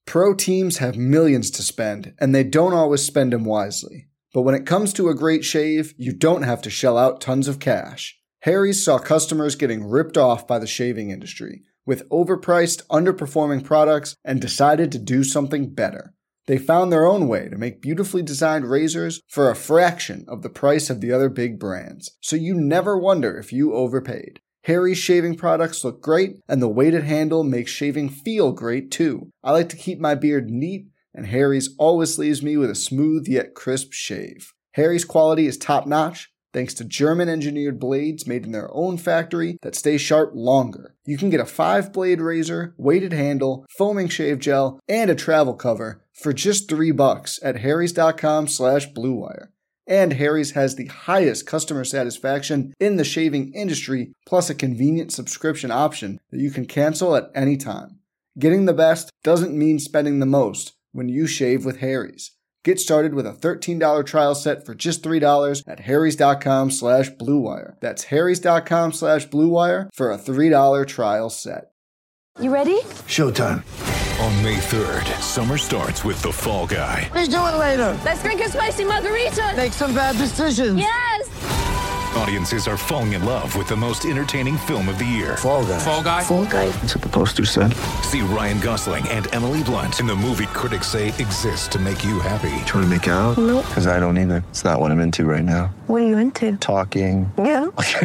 Pro teams have millions to spend, and they don't always spend them wisely. But when it comes to a great shave, you don't have to shell out tons of cash. Harry's saw customers getting ripped off by the shaving industry with overpriced, underperforming products and decided to do something better. They found their own way to make beautifully designed razors for a fraction of the price of the other big brands, so you never wonder if you overpaid. Harry's shaving products look great, and the weighted handle makes shaving feel great too. I like to keep my beard neat, and Harry's always leaves me with a smooth yet crisp shave. Harry's quality is top-notch, thanks to German-engineered blades made in their own factory that stay sharp longer. You can get a 5-blade razor, weighted handle, foaming shave gel, and a travel cover for just $3 at harrys.com/bluewire. And Harry's has the highest customer satisfaction in the shaving industry, plus a convenient subscription option that you can cancel at any time. Getting the best doesn't mean spending the most when you shave with Harry's. Get started with a $13 trial set for just $3 at harrys.com/bluewire. That's harrys.com/bluewire for a $3 trial set. You ready? Showtime. On May 3rd, summer starts with The Fall Guy. What are you doing later? Let's drink a spicy margarita. Make some bad decisions. Yes. Audiences are falling in love with the most entertaining film of the year. Fall Guy. Fall Guy? Fall guy. That's what the poster said. See Ryan Gosling and Emily Blunt in the movie critics say exists to make you happy. Trying to make it out? Nope. Because I don't either. It's not what I'm into right now. What are you into? Talking. Yeah.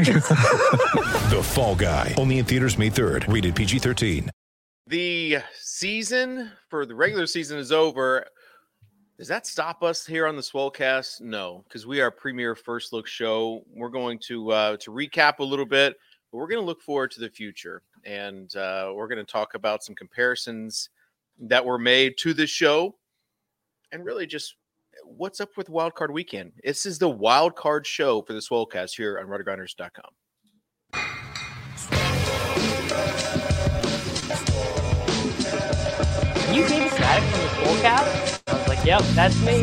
The Fall Guy. Only in theaters May 3rd. Rated PG-13. The season for the regular season is over. Does that stop us here on the Swolecast? No, because we are premier first look show. We're going to recap a little bit, but we're going to look forward to the future, and we're going to talk about some comparisons that were made to the show, and really just what's up with Wild Card Weekend. This is the Wild Card show for the Swolecast here on RotoGrinders.com. Can you David Static from the Swolecast? I was like, yep, that's me.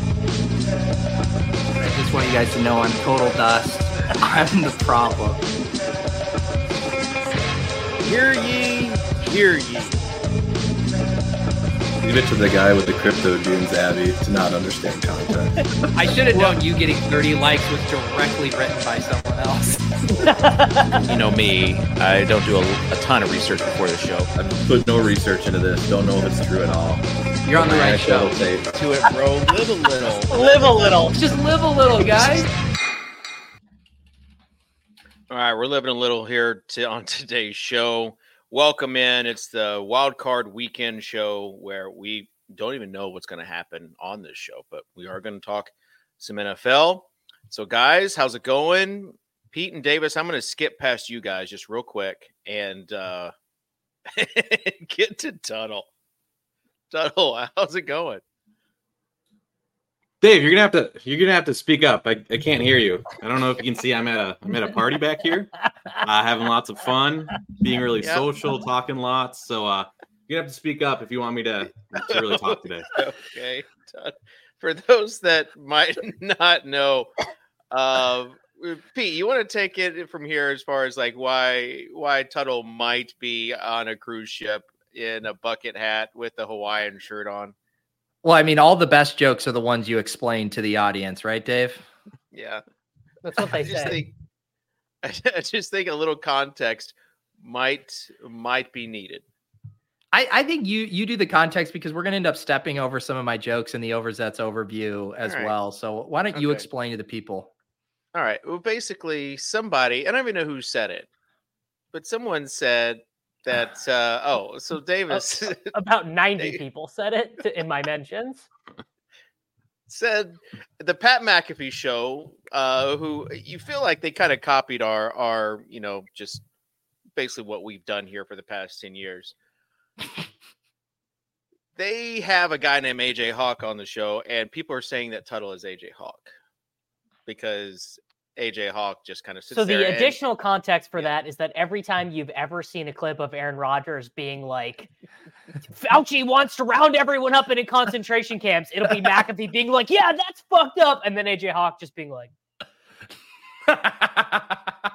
I just want you guys to know I'm total dust. I'm the problem. Hear ye, hear ye. Leave it to the guy with the crypto dunes, Abby, to not understand context. I should have known you getting 30 likes was directly written by someone else. You know me, I don't do a ton of research before the show. I've put no research into this. Don't know if it's true at all. You're on the right show. To it, bro. Live a little. Live a little. Just live a little, guys. All right, we're living a little here on today's show. Welcome in. It's the Wild Card Weekend show where we don't even know what's going to happen on this show, but we are going to talk some NFL. So, guys, how's it going? Pete and Davis, I'm going to skip past you guys just real quick and get to Tuttle. Tuttle, how's it going? Dave, you're gonna have to speak up. I can't hear you. I don't know if you can see. I'm at a party back here, having lots of fun, being really social, talking lots. So you're gonna have to speak up if you want me to really talk today. Okay. For those that might not know, Pete, you want to take it from here as far as like why Tuttle might be on a cruise ship in a bucket hat with a Hawaiian shirt on? Well, I mean, all the best jokes are the ones you explain to the audience, right, Dave? Yeah. That's what they say. I just think a little context might be needed. I think you do the context because we're going to end up stepping over some of my jokes in the Overzets overview as well. So why don't you explain to the people? All right. Well, basically, somebody, I don't even know who said it, but someone said that, so Davis. About 90 people said it in my mentions. Said the Pat McAfee show, who you feel like they kind of copied our, just basically what we've done here for the past 10 years. They have a guy named AJ Hawk on the show, and people are saying that Tuttle is AJ Hawk because AJ Hawk just kind of sits there. So the additional context for that is that every time you've ever seen a clip of Aaron Rodgers being like, Fauci wants to round everyone up in concentration camps, it'll be McAfee being like, yeah, that's fucked up. And then AJ Hawk just being like,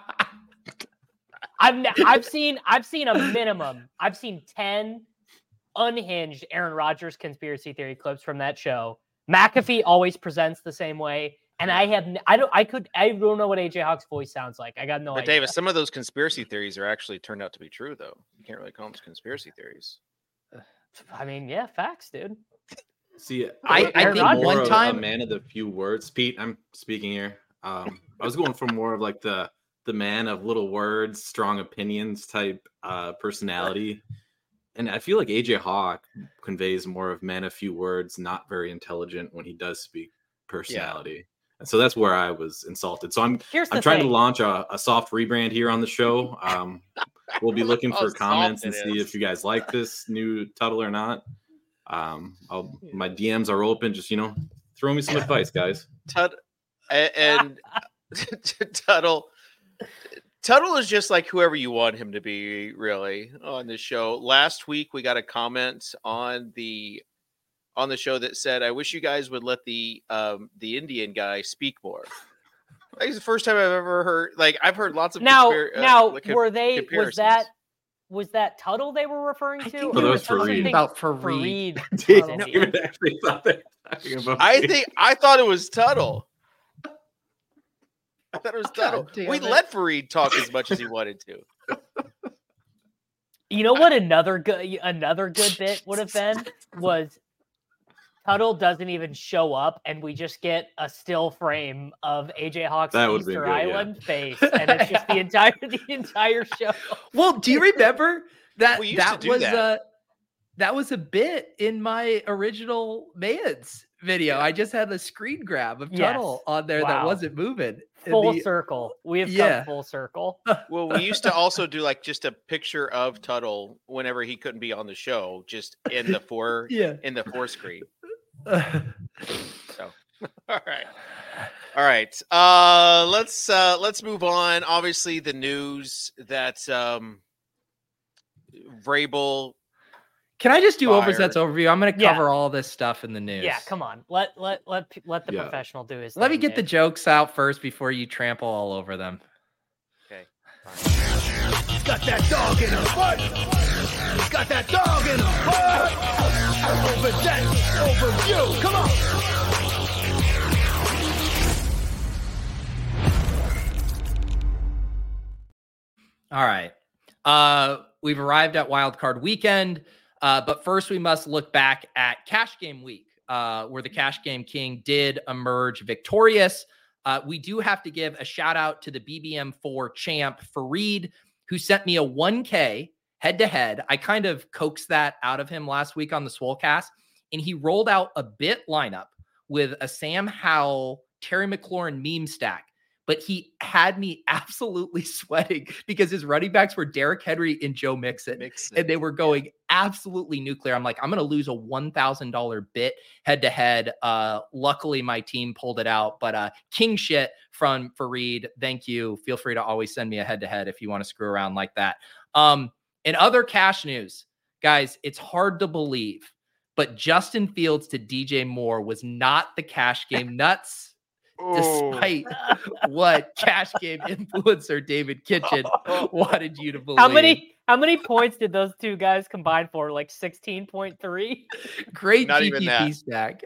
I've seen a minimum. I've seen 10 unhinged Aaron Rodgers conspiracy theory clips from that show. McAfee always presents the same way. And I don't know what AJ Hawk's voice sounds like. I got no idea. But Davis, some of those conspiracy theories are actually turned out to be true, though. You can't really call them conspiracy theories. I mean, yeah, facts, dude. See, I think one time, a man of the few words. Pete, I'm speaking here. I was going for more of like the man of little words, strong opinions type personality. And I feel like AJ Hawk conveys more of man of few words, not very intelligent when he does speak personality. Yeah. And so that's where I was insulted. So I'm trying to launch a soft rebrand here on the show. We'll be looking for comments and see if you guys like this new Tuttle or not. My DMs are open. Just, throw me some advice, guys. Tuttle is just like whoever you want him to be, really, on the show. Last week, we got a comment on the show that said, "I wish you guys would let the Indian guy speak more." Like, it's the first time I've ever heard. Like, I've heard lots of was that Tuttle they were referring to? I think it was Fareed. About Fareed. David actually thought they were talking about I thought it was Tuttle. I thought it was Tuttle. We let Fareed talk as much as he wanted to. You know what? Another good bit would have been was Tuttle doesn't even show up, and we just get a still frame of AJ Hawk's Easter Island face, and it's just the entire show. Well, do you remember that was a bit in my original Mans video? I just had the screen grab of Tuttle on there that wasn't moving. Full circle. We have come full circle. Well, we used to also do like just a picture of Tuttle whenever he couldn't be on the show, just in the four screen. So, all right. Let's move on. Obviously, the news that Vrabel. Can I just do Overzet's overview? I'm going to cover all this stuff in the news. Yeah, come on. Let the professional do his thing. Let me get the jokes out first before you trample all over them. Okay. Fine. Got that dog in a fight. Got that dog in a fight. Overzet's overview. Come on. All right. We've arrived at Wild Card Weekend. But first, we must look back at Cash Game Week, where the Cash Game King did emerge victorious. We do have to give a shout out to the BBM4 champ, Fareed, who sent me a 1K head-to-head. I kind of coaxed that out of him last week on the Swolecast, and he rolled out a bit lineup with a Sam Howell, Terry McLaurin meme stack. But he had me absolutely sweating because his running backs were Derrick Henry and Joe Mixon. And they were going absolutely nuclear. I'm like, I'm going to lose a $1,000 bit head-to-head. Luckily, my team pulled it out. But king shit from Fareed. Thank you. Feel free to always send me a head-to-head if you want to screw around like that. In other cash news, guys, it's hard to believe, but Justin Fields to DJ Moore was not the Cash Game nuts. Despite what Cash Game influencer David Kitchen wanted you to believe. How many points did those two guys combine for? Like 16.3? Great GPP stack.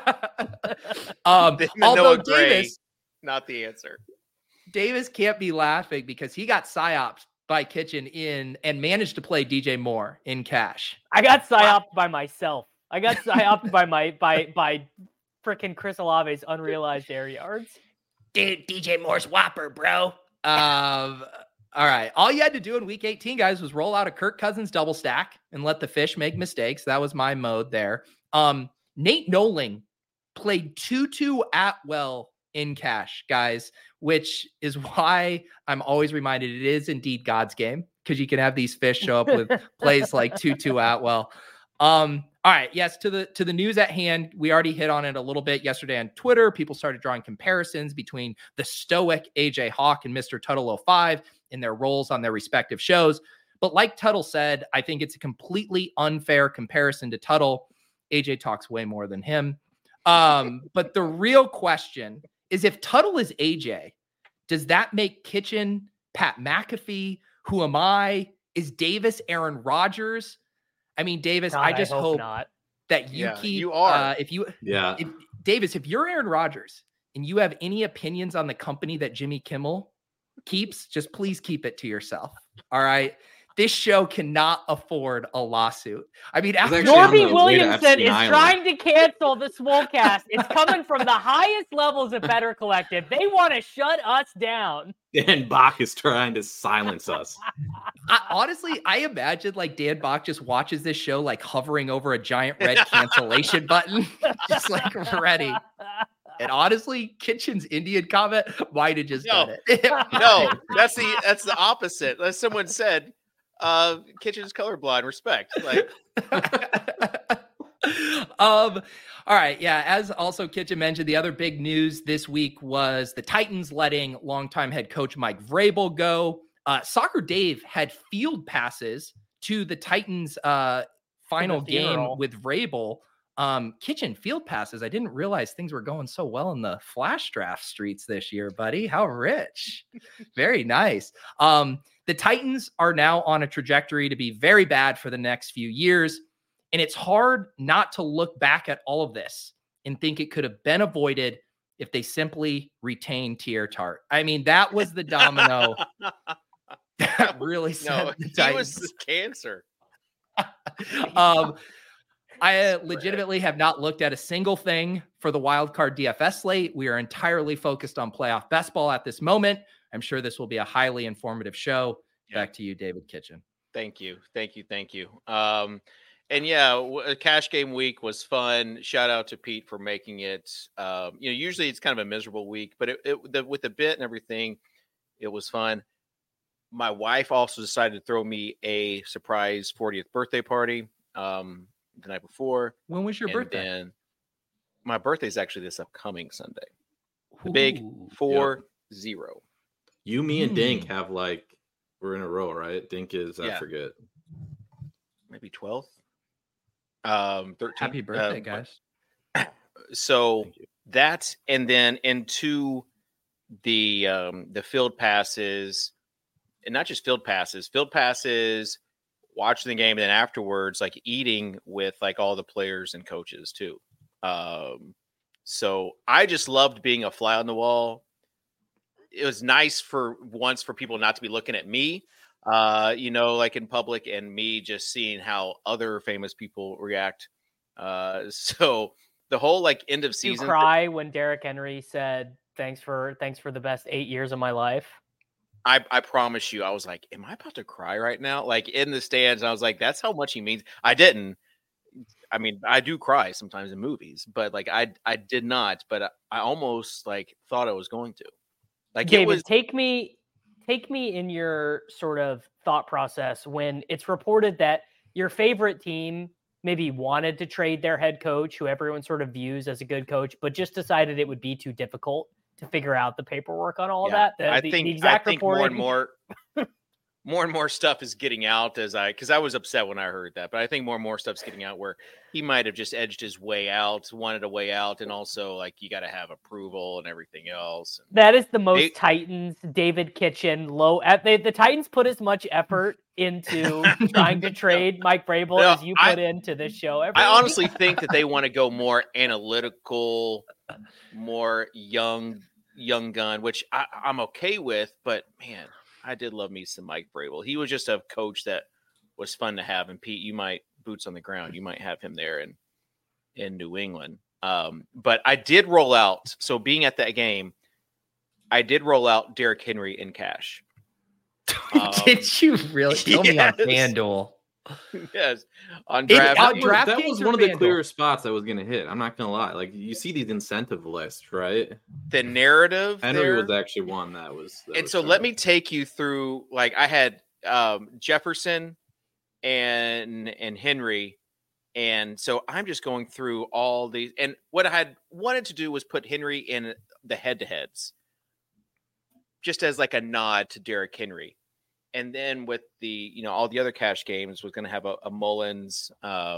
Although Davis, not the answer. Davis can't be laughing because he got psyoped by Kitchen in and managed to play DJ Moore in cash. I got psyoped by myself. I got psyoped by freaking Chris Olave's unrealized air yards. Dude, DJ Moore's whopper, bro. All right. All you had to do in week 18, guys, was roll out a Kirk Cousins double stack and let the fish make mistakes. That was my mode there. Nate Noling played Tutu Atwell in cash, guys, which is why I'm always reminded it is indeed God's game, because you can have these fish show up with plays like Tutu Atwell. All right. Yes. To the news at hand. We already hit on it a little bit yesterday on Twitter. People started drawing comparisons between the stoic AJ Hawk and Mr. Tuttle 05 in their roles on their respective shows. But like Tuttle said, I think it's a completely unfair comparison to Tuttle. AJ talks way more than him. But the real question is, if Tuttle is AJ, does that make Kitchen Pat McAfee? Who am I? Is Davis Aaron Rodgers? I mean, Davis, God, I just hope not. that you Yeah, keep. you are. Davis, if you're Aaron Rodgers and you have any opinions on the company that Jimmy Kimmel keeps, just please keep it to yourself. All right. This show cannot afford a lawsuit. I mean, after Norby Williamson is trying to cancel the Swolecast. It's coming from the highest levels of Better Collective. They want to shut us down. Dan Bach is trying to silence us. Honestly, I imagine like Dan Bach just watches this show like hovering over a giant red cancellation button, just like ready. And honestly, Kitchen's Indian comment might have just done it. No, that's the opposite. As someone said, Kitchen's colorblind. Respect. Like, all right, yeah. As also Kitchen mentioned, the other big news this week was the Titans letting longtime head coach Mike Vrabel go. Soccer Dave had field passes to the Titans final game with Vrabel. Kitchen field passes. I didn't realize things were going so well in the flash draft streets this year, buddy. How rich. Very nice. The Titans are now on a trajectory to be very bad for the next few years. And it's hard not to look back at all of this and think it could have been avoided if they simply retained Tier Tart. I mean, that was the domino that really set the Titans. He was the cancer. I legitimately have not looked at a single thing for the wildcard DFS slate. We are entirely focused on playoff best ball at this moment. I'm sure this will be a highly informative show. Back to you, David Kitchen. Thank you. And yeah, cash game week was fun. Shout out to Pete for making it. Usually it's kind of a miserable week, but with the bit and everything, it was fun. My wife also decided to throw me a surprise 40th birthday party the night before. When was your birthday? And my birthday is actually this upcoming Sunday. The big 4-0. You, me, and Dink have we're in a row, right? Dink is I forget, maybe 12th. 13th. Happy birthday, guys. So that, and then into the field passes, and not just field passes, watching the game, and then afterwards, like eating with like all the players and coaches too. So I just loved being a fly on the wall. It was nice for once for people not to be looking at me, like in public, and me just seeing how other famous people react. So the whole end of season. You cry when Derrick Henry said, thanks for the best 8 years of my life. I promise you, I was like, am I about to cry right now? Like in the stands, I was like, that's how much he means. I didn't. I mean, I do cry sometimes in movies, but I did not. But I almost thought I was going to. David, take me in your sort of thought process when it's reported that your favorite team maybe wanted to trade their head coach, who everyone sort of views as a good coach, but just decided it would be too difficult to figure out the paperwork on all that. I think more and more stuff is getting out because I was upset when I heard that, but I think more and more stuff's getting out where he might have just edged his way out, wanted a way out, and also you got to have approval and everything else. That is the most Titans David Kitchen low. The Titans put as much effort into trying to trade Mike Vrabel as you put into this show. I honestly think that they want to go more analytical, more young gun, which I'm okay with, but man, I did love me some Mike Vrabel. He was just a coach that was fun to have. And Pete, you might boots on the ground. You might have him there in New England. But I did roll out. So being at that game, I did roll out Derrick Henry in cash. Did you really? Tell me on FanDuel. Yes. On DraftKings. That was one of the clearer spots I was going to hit. I'm not going to lie. You see these incentive lists, right? The narrative. Henry was actually one that was. Let me take you through. I had Jefferson and Henry. And so I'm just going through all these. And what I had wanted to do was put Henry in the head-to-heads, just as a nod to Derrick Henry. And then with the, all the other cash games was going to have a Mullins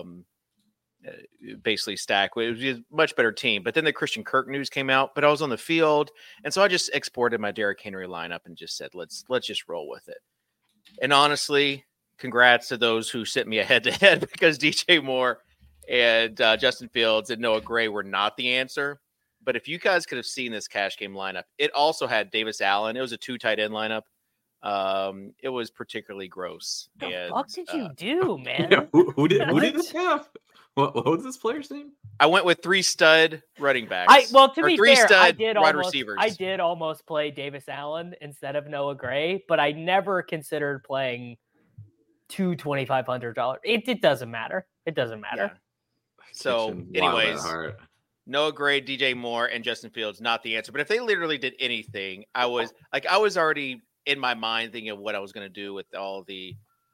basically stack. It was a much better team. But then the Christian Kirk news came out, but I was on the field. And so I just exported my Derrick Henry lineup and just said, let's just roll with it. And honestly, congrats to those who sent me a head-to-head because DJ Moore and Justin Fields and Noah Gray were not the answer. But if you guys could have seen this cash game lineup, it also had Davis Allen. It was a 2 tight end lineup. It was particularly gross. What and, the fuck did you do, man? Yeah, who did this have? What was this player's name? I went with 3 stud running backs. To be 3 fair, stud wide receivers. I did almost play Davis Allen instead of Noah Gray, but I never considered playing $2 $2,500. It doesn't matter. It doesn't matter. Yeah. So, Kitchen, anyways, heart. Noah Gray, DJ Moore, and Justin Fields, not the answer. But if they literally did anything, I was already in my mind thinking of what I was going to do with all the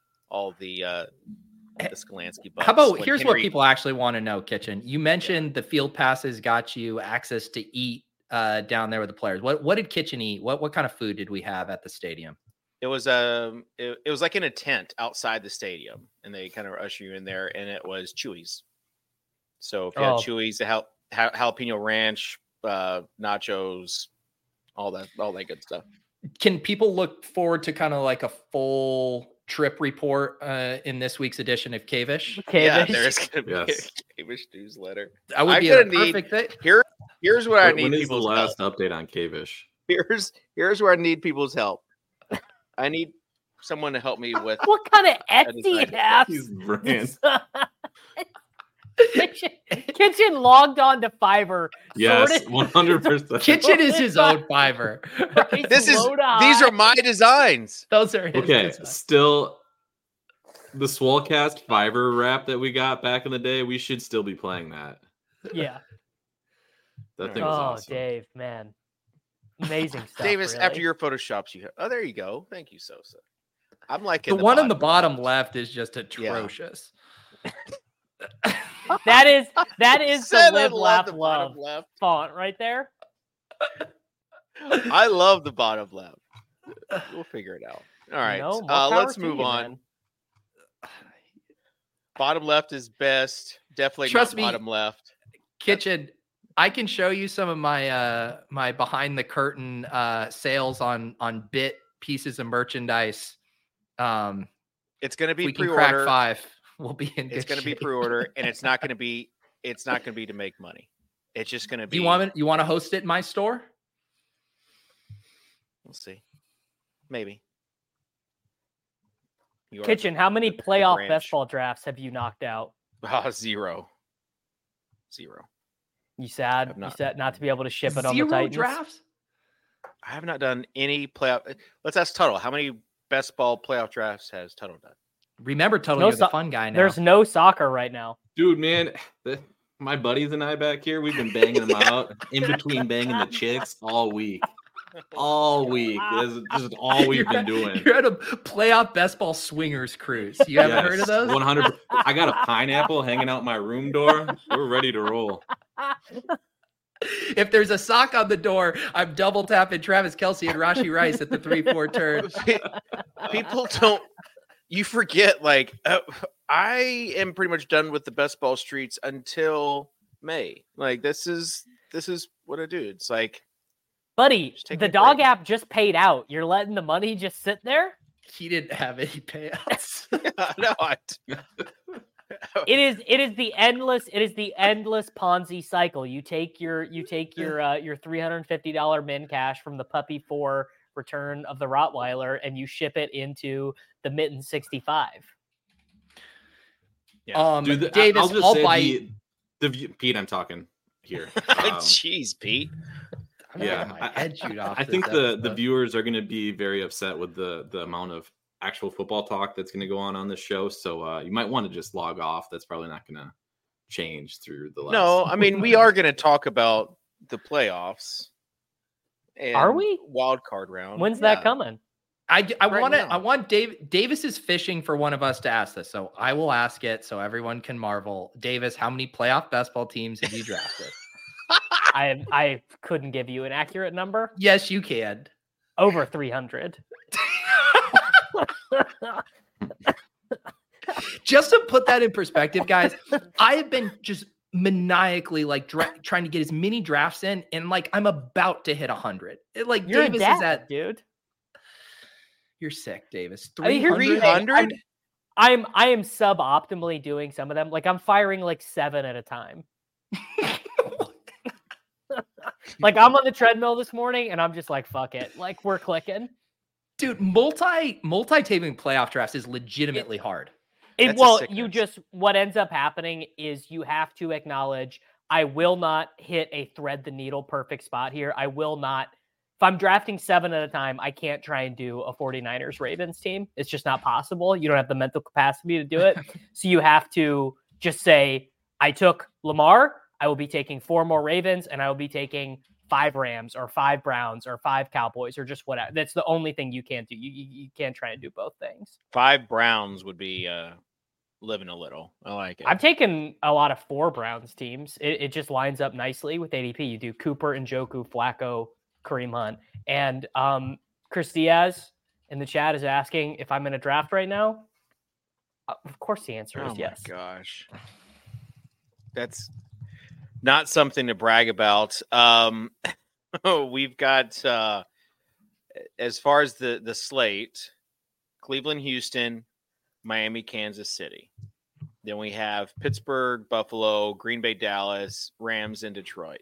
Skolansky bucks. How about here's what people actually want to know, Kitchen. You mentioned the field passes got you access to eat down there with the players. What did Kitchen eat? What kind of food did we have at the stadium? It was it was like in a tent outside the stadium, and they kind of usher you in there, and it was Chewy's. So if you had Chewy's, the jalapeno ranch, nachos, all that good stuff. Can people look forward to kind of like a full trip report in this week's edition of Kavish? Yeah, there's going to be a Kavish newsletter. That would be a perfect thing. Here's what I need. When is the last update on Kavish? Here's where I need people's help. I need someone to help me with what kind of Etsy app? Kitchen logged on to Fiverr. Yes, 100%. Kitchen is his own Fiverr. These are my designs. Those are his designs. Still the Swolecast Fiverr rap that we got back in the day. We should still be playing that. Yeah. That thing was awesome. Dave, man, amazing stuff. Davis, really. after your photoshops, there you go. Thank you, Sosa. I'm like the one on the bottom left is just atrocious. Yeah. That is the Live Laugh Love font right there. I love the bottom left. We'll figure it out. All right, let's move on. Man. Bottom left is best. Definitely Trust not bottom left. Kitchen, I can show you some of my my behind the curtain sales on bit pieces of merchandise. It's going to be we pre-order. Can crack 5. We'll be in. It's going to be pre-order, and it's not going to be. It's not going to be to make money. It's just going to be. You want to host it in my store? We'll see. Maybe. Kitchen, how many playoff best ball drafts have you knocked out? 0. You sad? You sad not to be able to ship it on the Titans? 0 drafts? I have not done any playoff. Let's ask Tuttle. How many best ball playoff drafts has Tuttle done? Remember, Tuttle, you're the fun guy now. There's no soccer right now. Dude, man, my buddies and I back here, we've been banging them out in between banging the chicks all week. All week. This is all we've been doing. You're at a playoff best ball swingers cruise. You haven't heard of those? 100. I got a pineapple hanging out my room door. We're ready to roll. If there's a sock on the door, I'm double tapping Travis Kelce and Rashee Rice at the 3-4 turn. People don't. You forget, I am pretty much done with the best ball streets until May. This is what I do. It's like, buddy, the dog app just paid out. You're letting the money just sit there? He didn't have any payouts. No, It is the endless Ponzi cycle. You take your $350 min cash from the Puppy 4 Return of the Rottweiler and you ship it into the Mitten 65. Yeah. Dude, Davis, I'll buy Pete, I'm talking here. Jeez, Pete. I think the viewers are going to be very upset with the amount of actual football talk that's going to go on this show. So you might want to just log off. That's probably not going to change through the last. No, I mean, we are going to talk about the playoffs. Are we? Wild card round. When's that coming? I want Davis is fishing for one of us to ask this. So I will ask it so everyone can marvel. Davis, how many playoff best ball teams have you drafted? I couldn't give you an accurate number. Yes, you can. Over 300. Just to put that in perspective, guys, I have been just maniacally trying to get as many drafts in, and I'm about to hit 100. You're Davis dead, is at dude. You're sick, Davis. 300. I am suboptimally doing some of them. Like I'm firing like 7 at a time. Like I'm on the treadmill this morning and I'm just like, fuck it. Like we're clicking. Dude, multi-taping playoff drafts is legitimately hard. What ends up happening is you have to acknowledge I will not hit a thread the needle perfect spot here. I will not. If I'm drafting 7 at a time, I can't try and do a 49ers Ravens team. It's just not possible. You don't have the mental capacity to do it. So you have to just say, I took Lamar. I will be taking 4 more Ravens, and I will be taking 5 Rams or 5 Browns or 5 Cowboys or just whatever. That's the only thing you can't do. You can't try and do both things. 5 Browns would be living a little. I like it. I've taken a lot of 4 Browns teams. It just lines up nicely with ADP. You do Cooper, Njoku, Flacco, Kareem Hunt. And Chris Diaz in the chat is asking if I'm in a draft right now. Of course the answer is yes. Oh my gosh. That's not something to brag about. We've got, as far as the slate, Cleveland, Houston, Miami, Kansas City. Then we have Pittsburgh, Buffalo, Green Bay, Dallas, Rams, and Detroit.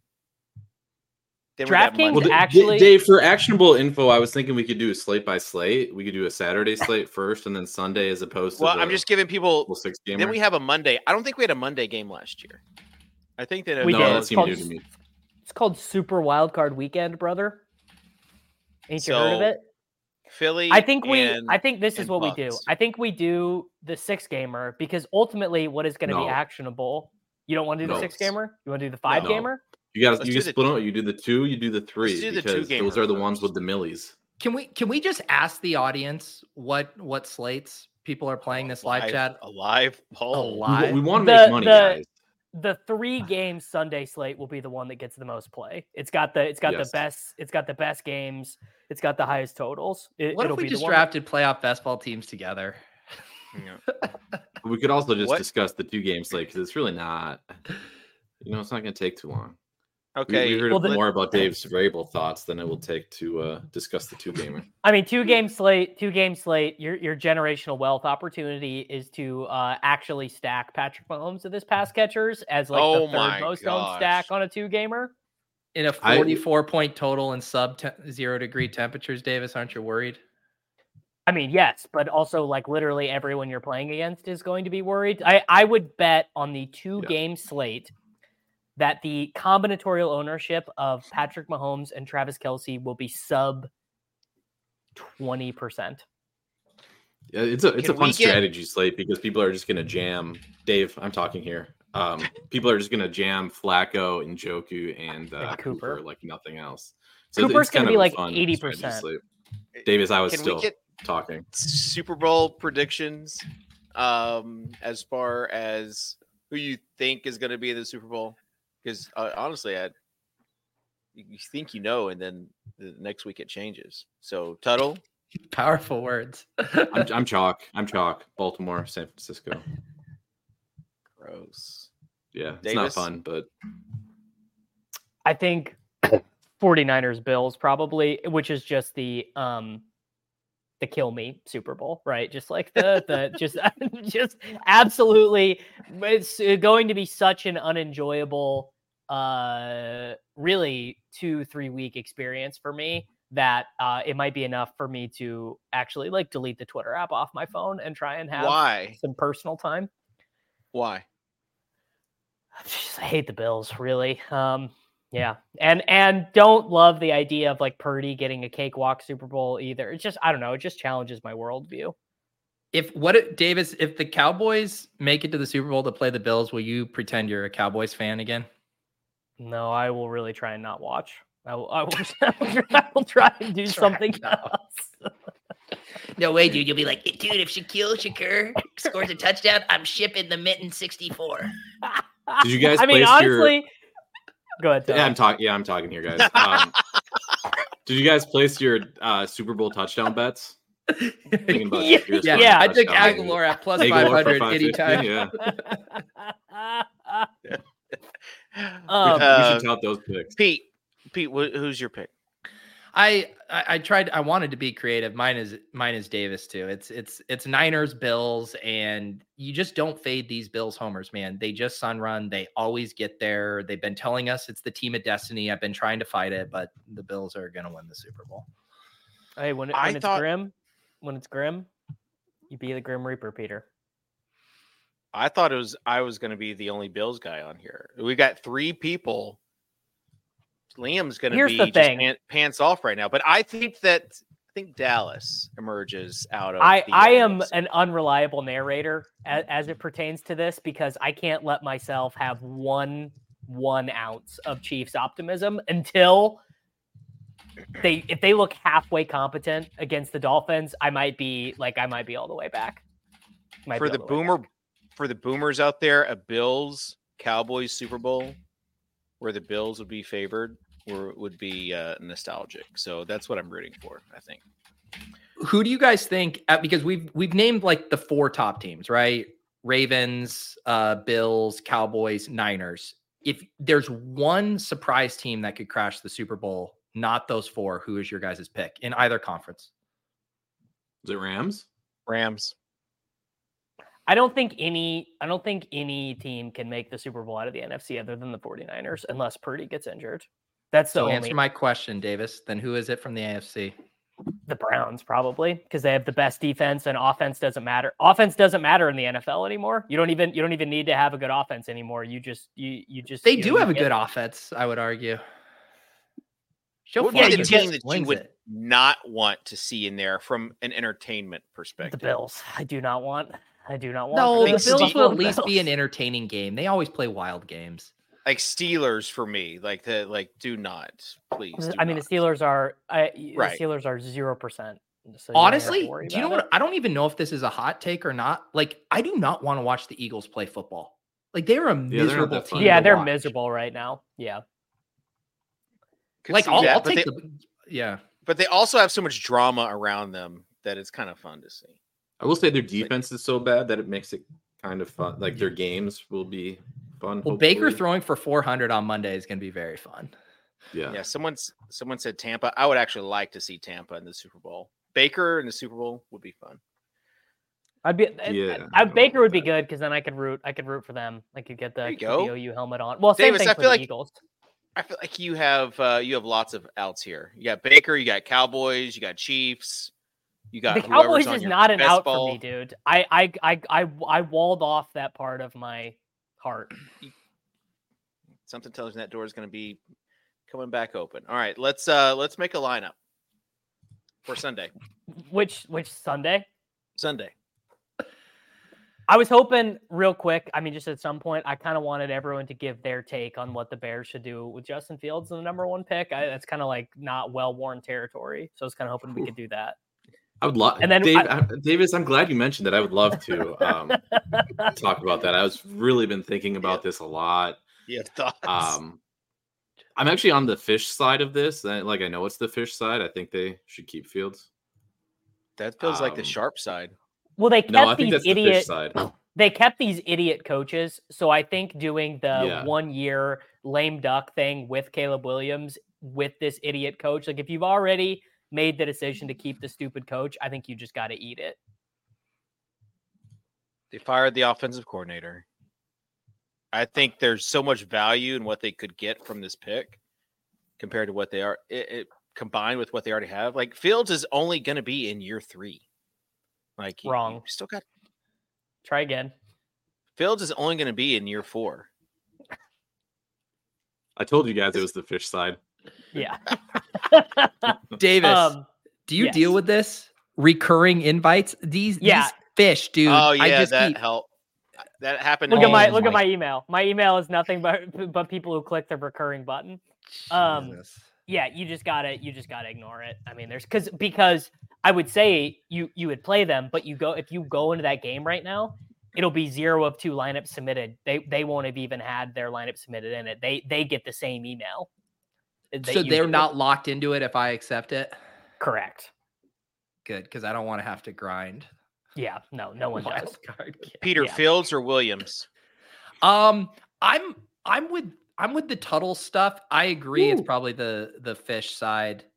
DraftKings actually... Dave, for actionable info, I was thinking we could do a slate by slate. We could do a Saturday slate first and then Sunday as opposed to I'm just giving people... 6-gamer. Then we have a Monday. I don't think we had a Monday game last year. I think that... We did. That seemed new to me. It's called Super Wildcard Weekend, brother. Ain't you heard of it? Philly. I think this is what Bucks. we do. I think we do the 6-gamer because ultimately, what is going to be actionable? You don't want to do the 6-gamer. You want to do the 5-gamer? You can split them. You do the 2. You do the 3 because those are the ones with the millies. Can we just ask the audience what slates people are playing this live chat? A live poll. We want to make money, guys. The 3-game Sunday slate will be the one that gets the most play. It's got the best games. It's got the highest totals. What if we just drafted playoff best ball teams together? Yeah. We could also just discuss the 2-game slate because it's really not. It's not going to take too long. Okay. We heard more about Dave's variable thoughts than it will take to discuss the 2-gamer. I mean, 2-game slate. Your generational wealth opportunity is to actually stack Patrick Mahomes of this pass catchers as the third most owned stack on a 2-gamer. In a 44-point total in sub-0 degree temperatures, Davis, aren't you worried? I mean, yes, but also like literally everyone you're playing against is going to be worried. I would bet on the 2-game slate that the combinatorial ownership of Patrick Mahomes and Travis Kelce will be sub 20%. Yeah, it's a fun strategy slate because people are just going to jam. Dave, I'm talking here. People are just going to jam Flacco, Njoku, and Cooper like nothing else. So Cooper's going to be like 80%. Davis, I was still talking. Super Bowl predictions as far as who you think is going to be in the Super Bowl? Because honestly, you think and then the next week it changes. So Tuttle, powerful words. I'm chalk. Baltimore, San Francisco. Gross. Yeah, it's not fun, but I think 49ers Bills probably, which is just the kill me Super Bowl, right? Just like the just absolutely, it's going to be such an unenjoyable, really 2-3 week experience for me that it might be enough for me to actually like delete the Twitter app off my phone and try and have some personal time. Why? I hate the Bills, really. Yeah. And don't love the idea of like Purdy getting a cakewalk Super Bowl either. It's just, I don't know. It just challenges my worldview. If the Cowboys make it to the Super Bowl to play the Bills, will you pretend you're a Cowboys fan again? No, I will really try and not watch. I will try and do something else. No way, dude. You'll be like, dude, if Shaquille Shakur scores a touchdown, I'm shipping the Mitten 64. Did you guys honestly, go ahead. Yeah, I'm talking here, guys. Did you guys place your Super Bowl touchdown bets? Yeah, I took Aguilar at plus 500 anytime. Yeah. We should tout those picks. Pete, who's your pick? I tried. I wanted to be creative. Mine is Davis too. It's Niners, Bills, and you just don't fade these Bills homers, man. They just sun run. They always get there. They've been telling us it's the team of destiny. I've been trying to fight it, but the Bills are going to win the Super Bowl. Hey, when it's grim, you be the Grim Reaper, Peter. I thought I was going to be the only Bills guy on here. We got 3 people. Liam's going to be just pants off right now, but I think Dallas emerges out of. I am an unreliable narrator as it pertains to this because I can't let myself have one ounce of Chiefs optimism until if they look halfway competent against the Dolphins. I might be all the way back. For the boomers out there, a Bills Cowboys Super Bowl where the Bills would be favored or would be nostalgic. So that's what I'm rooting for, I think. Who do you guys think, because we've named like the 4 top teams, right? Ravens, Bills, Cowboys, Niners. If there's one surprise team that could crash the Super Bowl, not those 4, who is your guys' pick in either conference? Is it Rams? Rams. I don't think any team can make the Super Bowl out of the NFC other than the 49ers unless Purdy gets injured. That's the only. Answer my question, Davis. Then who is it from the AFC? The Browns, probably, because they have the best defense and offense doesn't matter. Offense doesn't matter in the NFL anymore. You don't even need to have a good offense anymore. You just They do have a good offense, I would argue. What would be the team that you would not want to see in there from an entertainment perspective? The Bills. I do not want. No, the Bills will at least be an entertaining game. They always play wild games. Like Steelers for me, do not, please. The Steelers are the Steelers are 0%. So honestly, do you know what? I don't even know if this is a hot take or not. Like, I do not want to watch the Eagles play football. Like, they're a miserable team. Yeah, they're miserable right now. Yeah. Like, I'll take yeah. But they also have so much drama around them that it's kind of fun to see. I will say their defense is so bad that it makes it kind of fun. Like, their games will be fun. Well, Baker throwing for 400 on Monday is going to be very fun. Yeah. Someone said Tampa. I would actually like to see Tampa in the Super Bowl. Baker in the Super Bowl would be fun. Baker would be good because then I could root for them. I could get the OU helmet on. Well, Davis, same thing for the Eagles. I feel like you have lots of outs here. You got Baker, you got Cowboys, you got Chiefs. You got the Cowboys is not an out for me, dude. I walled off that part of my heart. Something tells me that door is going to be coming back open. All right, let's make a lineup for Sunday. Which Sunday? Sunday. I was hoping real quick. I mean, just at some point, I kind of wanted everyone to give their take on what the Bears should do with Justin Fields in the number 1 pick. That's kind of like not well-worn territory. So I was kind of hoping we could do that. I would love, and then Davis, I'm glad you mentioned that. I would love to talk about that. I was really been thinking about this a lot. Yeah, thoughts. I'm actually on the Fish side of this. I know it's the Fish side. I think they should keep Fields. That feels like the sharp side. Well, they kept these idiot. They kept these idiot coaches. So I think doing the 1 year lame duck thing with Caleb Williams with this idiot coach, like if you've already made the decision to keep the stupid coach, I think you just got to eat it. They fired the offensive coordinator. I think there's so much value in what they could get from this pick compared to what they are. It combined with what they already have. Like Fields is only going to be in year 3. Like wrong. You still got. Try again. Fields is only going to be in year 4. I told you guys it was the Fish side. Yeah. Davis, do you deal with this? Recurring invites? These fish, dude. Oh, yeah, helped. That happened. Look at my email. My email is nothing but people who click the recurring button. Yeah, you just gotta ignore it. I mean, because I would say you would play them, but if you go into that game right now, it'll be 0 of 2 lineups submitted. They won't have even had their lineup submitted in it. They get the same email. So they're not locked into it if I accept it? Correct. Good, because I don't want to have to grind. Yeah, no one does. Peter, Fields or Williams? I'm with the Tuttle stuff. I agree. It's probably the Fish side.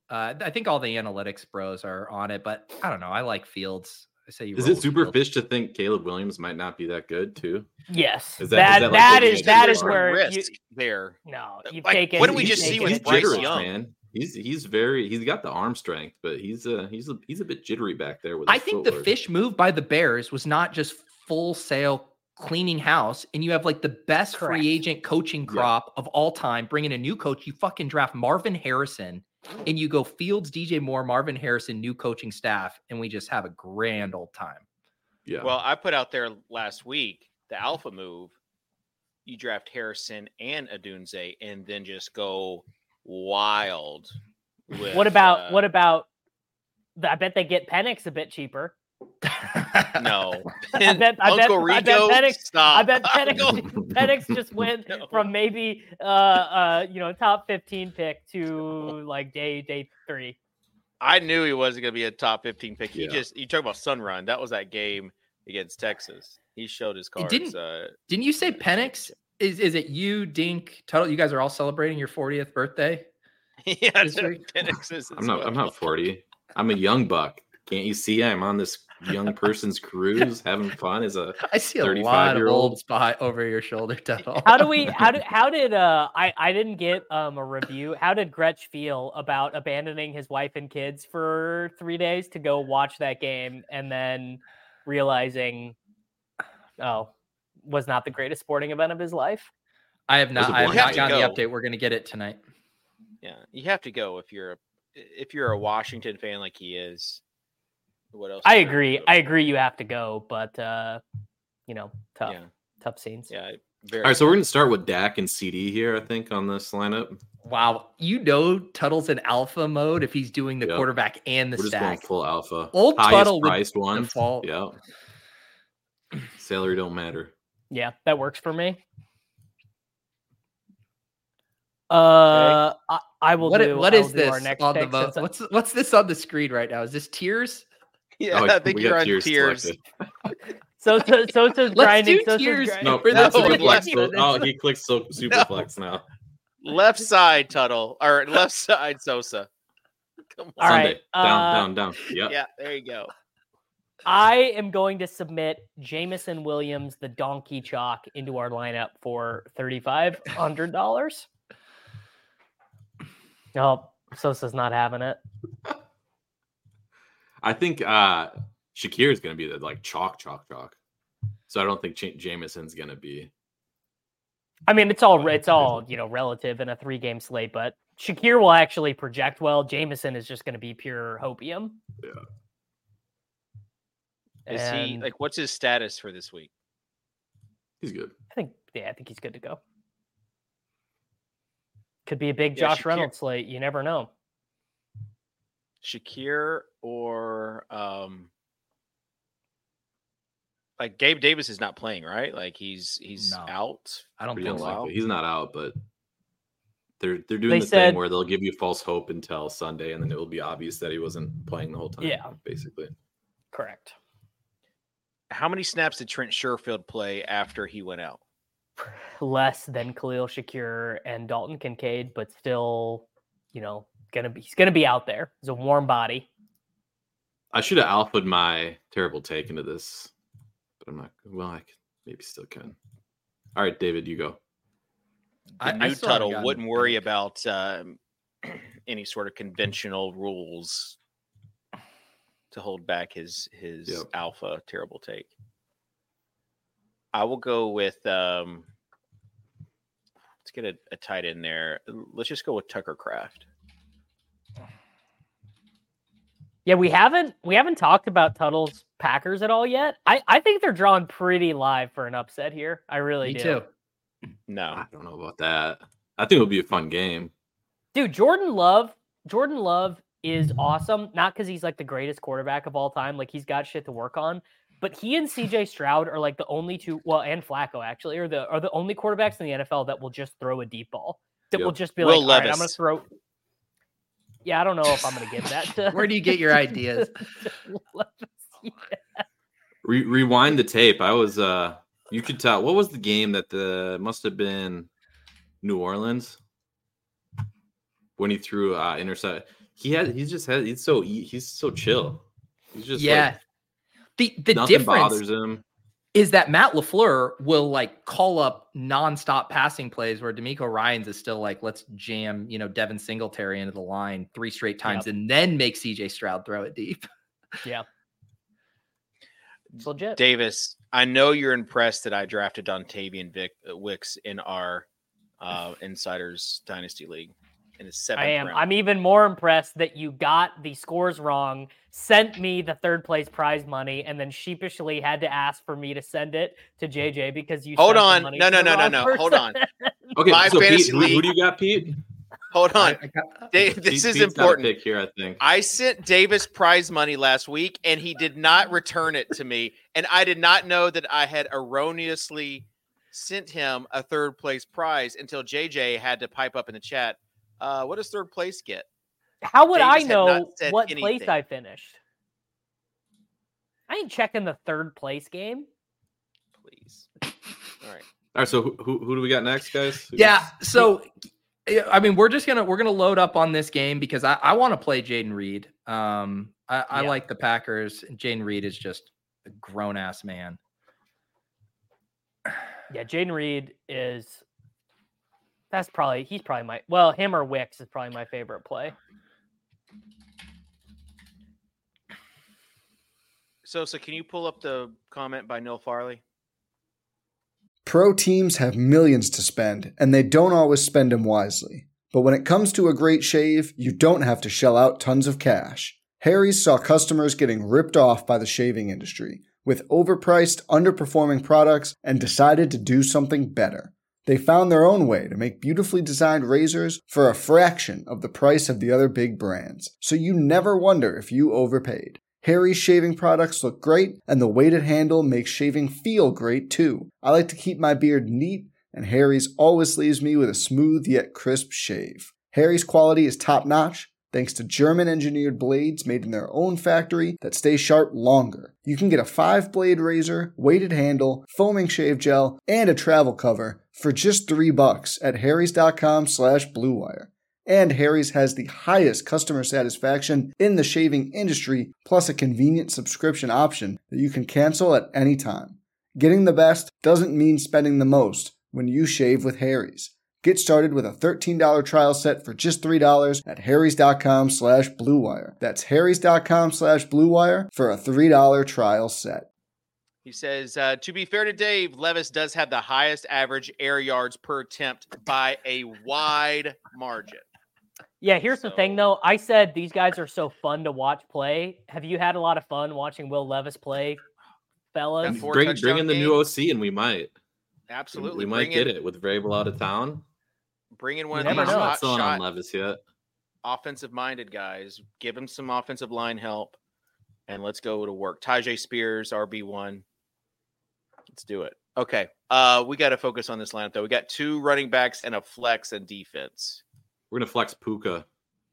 I think all the analytics bros are on it, but I don't know. I like Fields. I say you. Is it super fish to think Caleb Williams might not be that good too? Yes, Is that is a where risk there. No, you've Like, taken. what did we you've just see taken with it. Bryce jittery, Young? man. He's got the arm strength, but he's a bit jittery back there. With I his think footwork. the fish move by the Bears was not just full sale cleaning house, and you have like the best Correct. free agent coaching crop of all time. Bring in a new coach, you fucking draft Marvin Harrison, and you go Fields, DJ Moore, Marvin Harrison, new coaching staff, and we just have a grand old time. Yeah. Well, I put out there last week the alpha move. You draft Harrison and Adunze, and then just go wild. With, What about? I bet they get Penix a bit cheaper. No, I bet Uncle Rico, stop. I bet Penix just went from maybe top 15 pick to like day 3. I knew he wasn't going to be a top 15 pick. Yeah. You talk about Sun Run. That was that game against Texas. He showed his cards. Didn't you say Penix? Is it you, Dink, Tuttle? You guys are all celebrating your 40th birthday? Yeah, Penix is. I'm not 40. I'm a young buck. Can't you see I'm on this young person's cruise having fun as a I see a lot of old spot over your shoulder, Tuttle. How did I didn't get a review. How did Gretsch feel about abandoning his wife and kids for 3 days to go watch that game and then realizing was not the greatest sporting event of his life? I have not gotten the go. update. We're going to get it tonight. Yeah, you have to go if you're a Washington fan like he is. What else? I agree. You have to go, but tough scenes. Yeah. All right, so we're going to start with Dak and CD here, I think, on this lineup. Wow. Tuttle's in alpha mode if he's doing the quarterback and the We're just going stack. full alpha. Old highest Tuttle priced one. default. Yeah. Salary don't matter. Yeah, that works for me. I will do. What is this our next on the pick vote? since What's this on the screen right now? Is this Tears? Yeah, I think you're on Tears. Sosa's grinding. Do Tears. No, for that's this Superflex. He clicks Superflex now. Left side Tuttle or left side Sosa. Come on. All right. Down. Yep. Yeah, there you go. I am going to submit Jamison Williams, the donkey chalk, into our lineup for $3,500. No, Sosa's not having it. I think Shakir is going to be the chalk. So I don't think Jameson's going to be. I mean, it's all relative in a 3-game slate, but Shakir will actually project well. Jameson is just going to be pure hopium. Yeah. Is he what's his status for this week? He's good. I think he's good to go. Could be a big Josh Reynolds slate. You never know. Shakir or Gabe Davis is not playing, right? Like he's out. I don't think so. He's not out, but they're doing the thing where they'll give you false hope until Sunday, and then it will be obvious that he wasn't playing the whole time. Yeah, basically. Correct. How many snaps did Trent Sherfield play after he went out? Less than Khalil Shakir and Dalton Kincaid, but still, he's gonna be out there. He's a warm body. I should have alphaed my terrible take into this, but I'm not. Well, I maybe still can. All right, David, you go. New Tuttle wouldn't worry about any sort of conventional rules to hold back his alpha terrible take. I will go with let's get a tight end there. Let's just go with Tucker Kraft. Yeah, we haven't talked about Tuttle's Packers at all yet. I think they're drawn pretty live for an upset here. I really do. Me too. No, I don't know about that. I think it'll be a fun game. Dude, Jordan Love is awesome. Not because he's like the greatest quarterback of all time. Like he's got shit to work on. But he and CJ Stroud are like the only two, and Flacco actually are the only quarterbacks in the NFL that will just throw a deep ball. That will just be like, all right, I'm going to throw. Yeah, I don't know if I'm going to give that to. Where do you get your ideas? Rewind the tape. I was you could tell. What was the game that must have been New Orleans when he threw intercept? he's so chill. He's just the nothing difference bothers him. Is that Matt LaFleur will like call up nonstop passing plays where D'Amico Ryans is still like, let's jam, Devin Singletary into the line 3 straight times and then make CJ Stroud throw it deep. Yeah. It's legit. Davis, I know you're impressed that I drafted Dontavian Wicks in our Insiders Dynasty League in his 7th I am. round. I'm even more impressed that you got the scores wrong, sent me the 3rd place prize money, and then sheepishly had to ask for me to send it to JJ because you hold sent on. the money No. to the wrong Hold on. Okay, My so fantasy Pete, who do you got, Pete? Hold on. This Pete's is got a important. pick here, I think. I sent Davis prize money last week, and he did not return it to me. And I did not know that I had erroneously sent him a 3rd place prize until JJ had to pipe up in the chat. What does 3rd place get? How would Davis I had know not said what anything. place I finished? I ain't checking the 3rd place game. Please. All right. All right, so who do we got next, guys? Yeah, so I mean, we're gonna load up on this game because I want to play Jaden Reed. I like the Packers. Jaden Reed is just a grown ass man. Yeah, Jaden Reed is. He's probably him or Wicks is probably my favorite play. So can you pull up the comment by Neil Farley? Pro teams have millions to spend, and they don't always spend them wisely. But when it comes to a great shave, you don't have to shell out tons of cash. Harry's saw customers getting ripped off by the shaving industry with overpriced, underperforming products and decided to do something better. They found their own way to make beautifully designed razors for a fraction of the price of the other big brands, so you never wonder if you overpaid. Harry's shaving products look great, and the weighted handle makes shaving feel great too. I like to keep my beard neat, and Harry's always leaves me with a smooth yet crisp shave. Harry's quality is top-notch, thanks to German-engineered blades made in their own factory that stay sharp longer. You can get a 5-blade razor, weighted handle, foaming shave gel, and a travel cover for just $3 at harrys.com/bluewire. And Harry's has the highest customer satisfaction in the shaving industry, plus a convenient subscription option that you can cancel at any time. Getting the best doesn't mean spending the most when you shave with Harry's. Get started with a $13 trial set for just $3 at harrys.com/bluewire. That's harrys.com/bluewire for a $3 trial set. He says, to be fair to Dave, Levis does have the highest average air yards per attempt by a wide margin. Yeah, here's the thing, though. I said these guys are so fun to watch play. Have you had a lot of fun watching Will Levis play, fellas? Bring in the new OC, and we might. Absolutely. We might get it with Vrabel out of town. Bring in one of I'm these not selling on Levis yet. Offensive-minded guys. Give him some offensive line help, and let's go to work. Tyjae Spears, RB1. Let's do it. Okay. We got to focus on this lineup, though. We got 2 running backs and a flex and defense. We're going to flex Puka.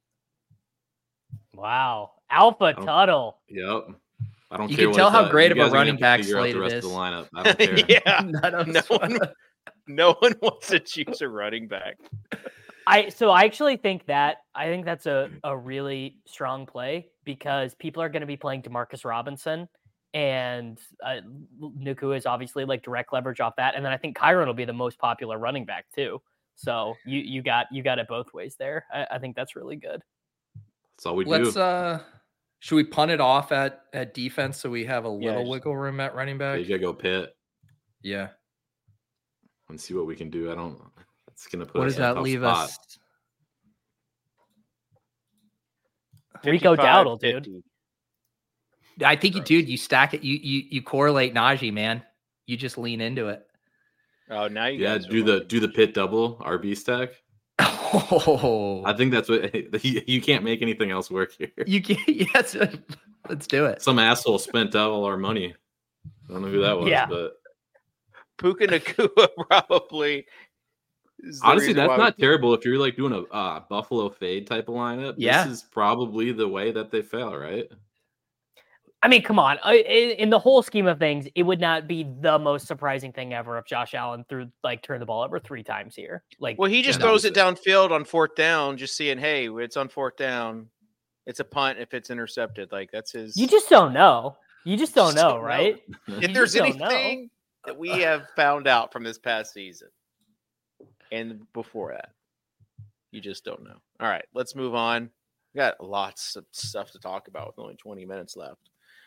Wow. Alpha Tuttle. Yep. I don't you care. You can tell how great of a running back slate it is. is. The lineup. I don't care. Yeah. No one wants to choose a running back. I actually think that's a really strong play because people are going to be playing DeMarcus Robinson, and Nuku is obviously like direct leverage off that, and then I think Kyron will be the most popular running back too. So you got it both ways there. I think that's really good. That's all we do. Should we punt it off at defense so we have a little wiggle room at running back? You gotta go Pitt. Yeah. And see what we can do. It's gonna put. What us does in a that tough leave spot. us? Rico Dowdle, dude. I think you stack it. You correlate Najee, man. You just lean into it. Oh, now you guys do the Pitt double RB stack. Oh, I think that's what you can't make anything else work here. You can't. Yes, let's do it. Some asshole spent out all our money. I don't know who that was, but Puka Nacua probably. Honestly, that's not terrible if you're like doing a Buffalo fade type of lineup. Yeah. This is probably the way that they fail, right? I mean, come on. In the whole scheme of things, it would not be the most surprising thing ever if Josh Allen turned the ball over 3 times here. Like, well, he just throws it downfield on 4th down, just seeing, hey, it's on 4th down. It's a punt if it's intercepted. Like that's his. You just don't know. You just don't know, right? If there's anything that we have found out from this past season and before that, you just don't know. All right, let's move on. We got lots of stuff to talk about with only 20 minutes left.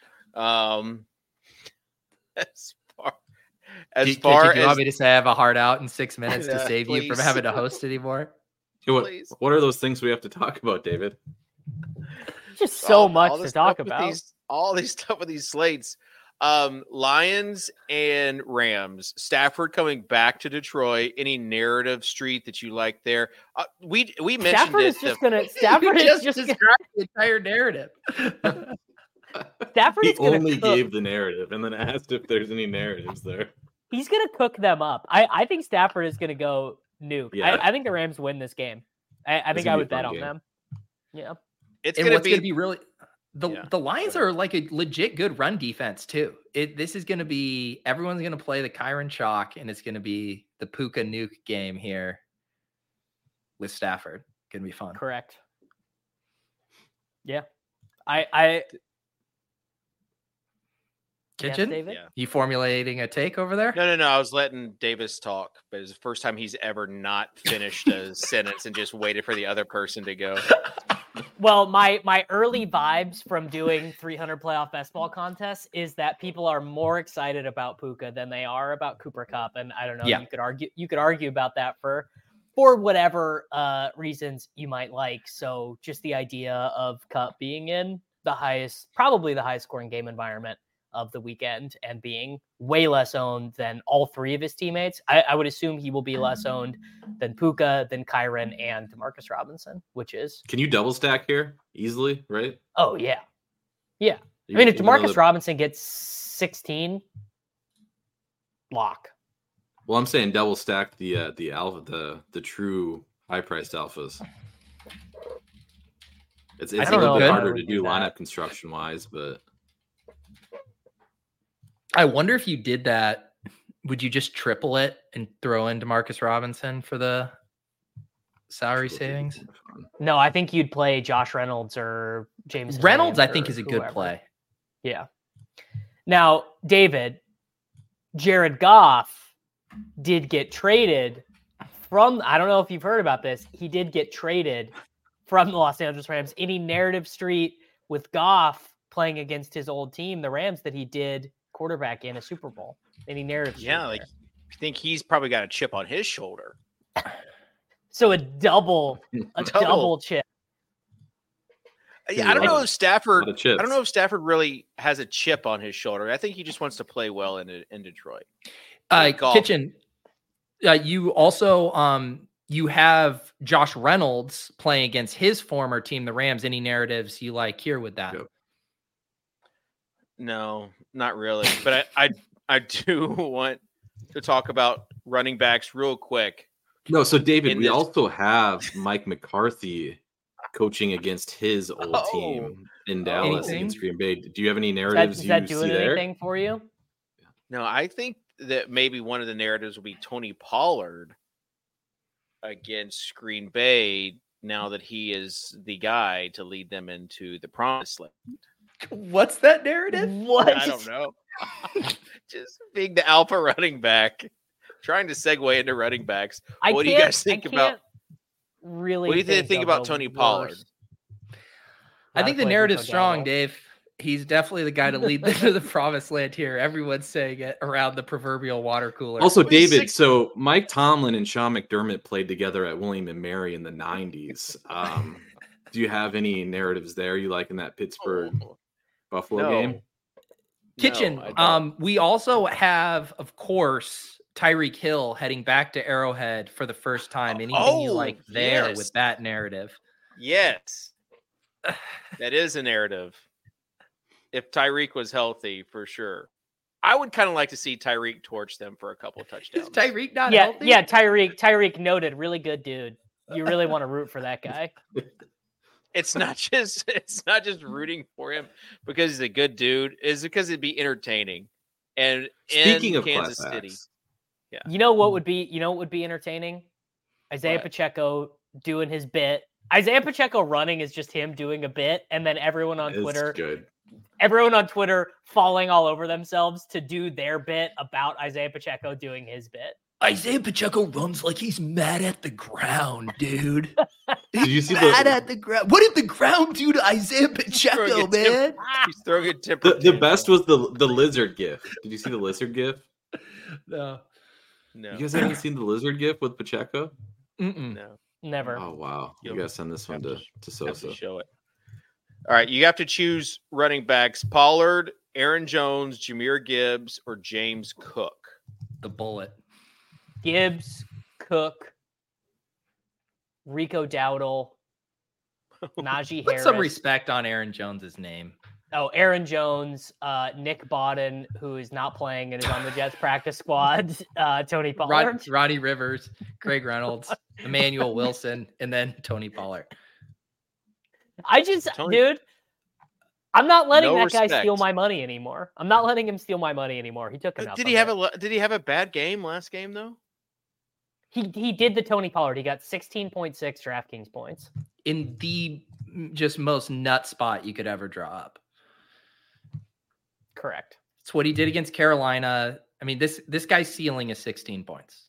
As Did far you as want me to say I have a heart out in 6 minutes to save you from please. having to host anymore? What are those things we have to talk about, David? Just so much all to this talk stuff with about. all these stuff with these slates. Lions and Rams. Stafford coming back to Detroit. Any narrative street that you like there? We mentioned Stafford it. is just gonna. Stafford You is just just. described the entire narrative. Stafford He is gonna only cook. gave the narrative and then asked if there's any narratives there. He's gonna cook them up. I think Stafford is gonna go nuke. Yeah. I think the Rams win this game. I think I would bet on them. Yeah. It's And going what's to going to be really the Yeah, Lions are like a legit good run defense too. This is going to be everyone's going to play the Kyron Chalk, and it's going to be the Puka nuke game here with Stafford. Going to be fun. Correct. Yeah. I Kitchen, yes, David? Yeah. you formulating a take over there? No. I was letting Davis talk, but it's the first time he's ever not finished a sentence and just waited for the other person to go. Well, my early vibes from doing 300 playoff best ball contests is that people are more excited about Puka than they are about Cooper Kupp, and I don't know. Yeah. You could argue about that for whatever reasons you might like. So just the idea of Kupp being in probably the highest scoring game environment of the weekend and being way less owned than all three of his teammates. I would assume he will be less owned than Puka, than Kyron, and DeMarcus Robinson, which is... Can you double stack here easily, right? Oh, yeah. Yeah. I mean, if DeMarcus Robinson gets 16, lock. Well, I'm saying double stack the alpha, the true high priced alphas. It's a little bit harder to do lineup construction wise, but I wonder if you did that, would you just triple it and throw in DeMarcus Robinson for the salary savings? No, I think you'd play Josh Reynolds or James Reynolds. I Williams think or is a good whoever. play. Yeah. Now, David, Jared Goff did get traded from, I don't know if you've heard about this, he did get traded from the Los Angeles Rams. Any narrative street with Goff playing against his old team, the Rams, that he did quarterback in a Super Bowl? Any narrative street Yeah, like there? I think he's probably got a chip on his shoulder. So a double chip. Yeah, I don't know if Stafford. lot of chips. I don't know if Stafford really has a chip on his shoulder. I think he just wants to play well in Detroit. Golf. Kitchen. You also you have Josh Reynolds playing against his former team, the Rams. Any narratives you like here with that? Yep. No, not really. But I do want to talk about running backs real quick. no. So David, we also have Mike McCarthy coaching against his old team in Dallas Anything? against Green Bay. Do you have any Is narratives that you see doing there? anything for you? No, I think that maybe one of the narratives will be Tony Pollard against Green Bay now that he is the guy to lead them into the promised land. What's that narrative? What? I don't know. Just being the alpha running back, trying to segue into running backs. What do you guys think about? Really? What do you think of about the Tony Pollard? worst I think the play for narrative's strong, Odell. Dave. He's definitely the guy to lead them to the promised land here. Everyone's saying it around the proverbial water cooler. Also, Well, he's David, 6'. so Mike Tomlin and Sean McDermott played together at William and Mary in the 90s. Do you have any narratives there you like in that Pittsburgh Buffalo No. game? Kitchen. No, I don't. We also have, of course, Tyreek Hill heading back to Arrowhead for the first time. Anything you like there yes. with that narrative? Yes. That is a narrative. If Tyreek was healthy, for sure. I would kind of like to see Tyreek torch them for a couple of touchdowns. Is Tyreek not Yeah, healthy? yeah. Tyreek noted. Really good dude. You really want to root for that guy. It's not just rooting for him because he's a good dude. It's because it'd be entertaining. And Speaking in of Kansas class City, acts, You know what would be entertaining? Isaiah What? Pacheco doing his bit Isaiah Pacheco running is just him doing a bit, and then everyone on It's Twitter, good. falling all over themselves to do their bit about Isaiah Pacheco doing his bit. Isaiah Pacheco runs like he's mad at the ground, dude. Did you see mad at the ground? What did the ground do to Isaiah Pacheco, man? He's throwing a temper. The best was the lizard gif. Did you see the lizard gif? No. You guys haven't seen the lizard gif with Pacheco? No. Never. Oh wow! You gotta send this one to Sosa. Show it. All right, you have to choose running backs: Pollard, Aaron Jones, Jahmyr Gibbs, or James Cook. The bullet. Gibbs, Cook, Rico Dowdle, Najee Put Harris. some respect on Aaron Jones's name. Oh, Aaron Jones, Nick Bodden, who is not playing and is on the Jets practice squad. Tony Pollard, Ronnie Rivers, Craig Reynolds, Emmanuel Wilson, and then Tony Pollard. Dude, I'm not letting No that guy respect. steal my money anymore. I'm not letting him steal my money anymore. He took enough. Did he have a bad game last game though? He did the Tony Pollard. He got 16.6 DraftKings points in the just most nut spot you could ever draw up. Correct. It's what he did against Carolina. I mean, this guy's ceiling is 16 points.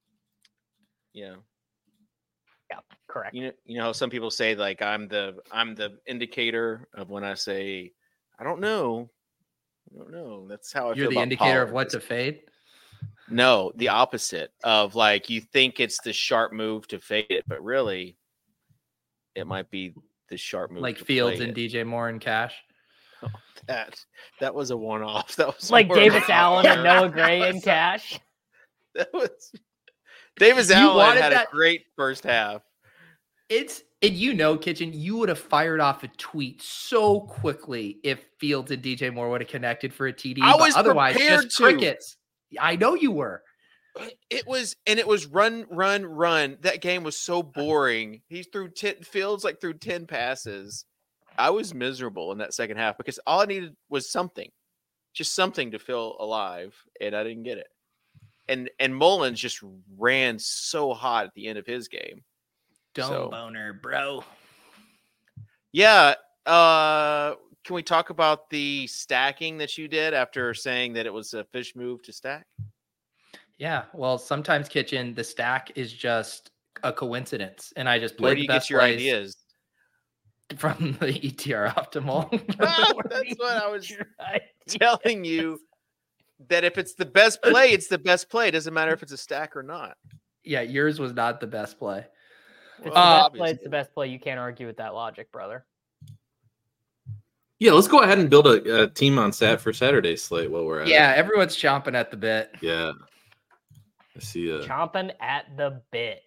Yeah. Yeah, correct. You know how some people say like I'm the indicator of when I say I don't know. That's how I You're feel the about indicator Pollard. of what to fade. No, the opposite of like you think it's the sharp move to fade it, but really it might be the sharp move. Like to Fields play and it. DJ Moore and Cash. Oh, that was a one-off. That was Like more of a- Davis Allen and Noah Gray and Cash. That was Davis You Allen wanted had that- a great first half. Kitchen, you would have fired off a tweet so quickly if Fields and DJ Moore would have connected for a TD. I was otherwise prepared just to. crickets. I know you were. It was run. That game was so boring. He threw Fields like threw 10 passes. I was miserable in that second half because all I needed was just something to feel alive, and I didn't get it. And Mullins just ran so hot at the end of his game. Boner, bro. Yeah. Can we talk about the stacking that you did after saying that it was a fish move to stack? Yeah. Well, sometimes Kitchen, the stack is just a coincidence. And I just played Where do the you best get your plays ideas? from the ETR Optimal. That's what I was telling you. That if it's the best play, it's the best play. It doesn't matter if it's a stack or not. Yeah, yours was not the best play. If it's the best play, it's the best play. You can't argue with that logic, brother. Yeah, let's go ahead and build a team on for Saturday's slate while we're at it. Yeah, everyone's chomping at the bit. Yeah. I see Chomping at the bit.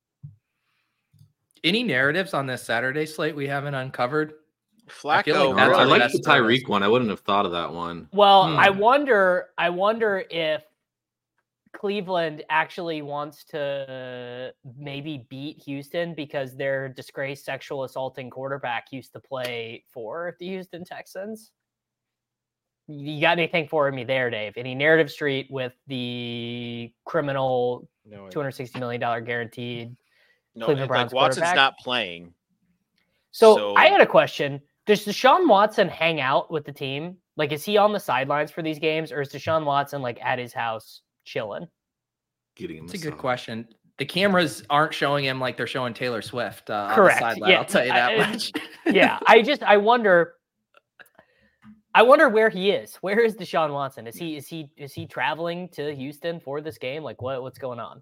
Any narratives on this Saturday slate we haven't uncovered? Flacco. I like the Tyreek one. I wouldn't have thought of that one. Well, I wonder if Cleveland actually wants to maybe beat Houston because their disgraced sexual assaulting quarterback used to play for the Houston Texans. You got anything for me there, Dave? Any narrative street with the criminal $260 million guaranteed Cleveland Browns Watson's quarterback? not playing. So I had a question. Does Deshaun Watson hang out with the team? Like, is he on the sidelines for these games, or is Deshaun Watson like at his house chilling? It's a good question. The cameras aren't showing him like they're showing Taylor Swift on the Correct. sideline. Yeah, I'll tell you that much. Yeah, I wonder where he is. Where is Deshaun Watson? Is he traveling to Houston for this game? Like, what's going on?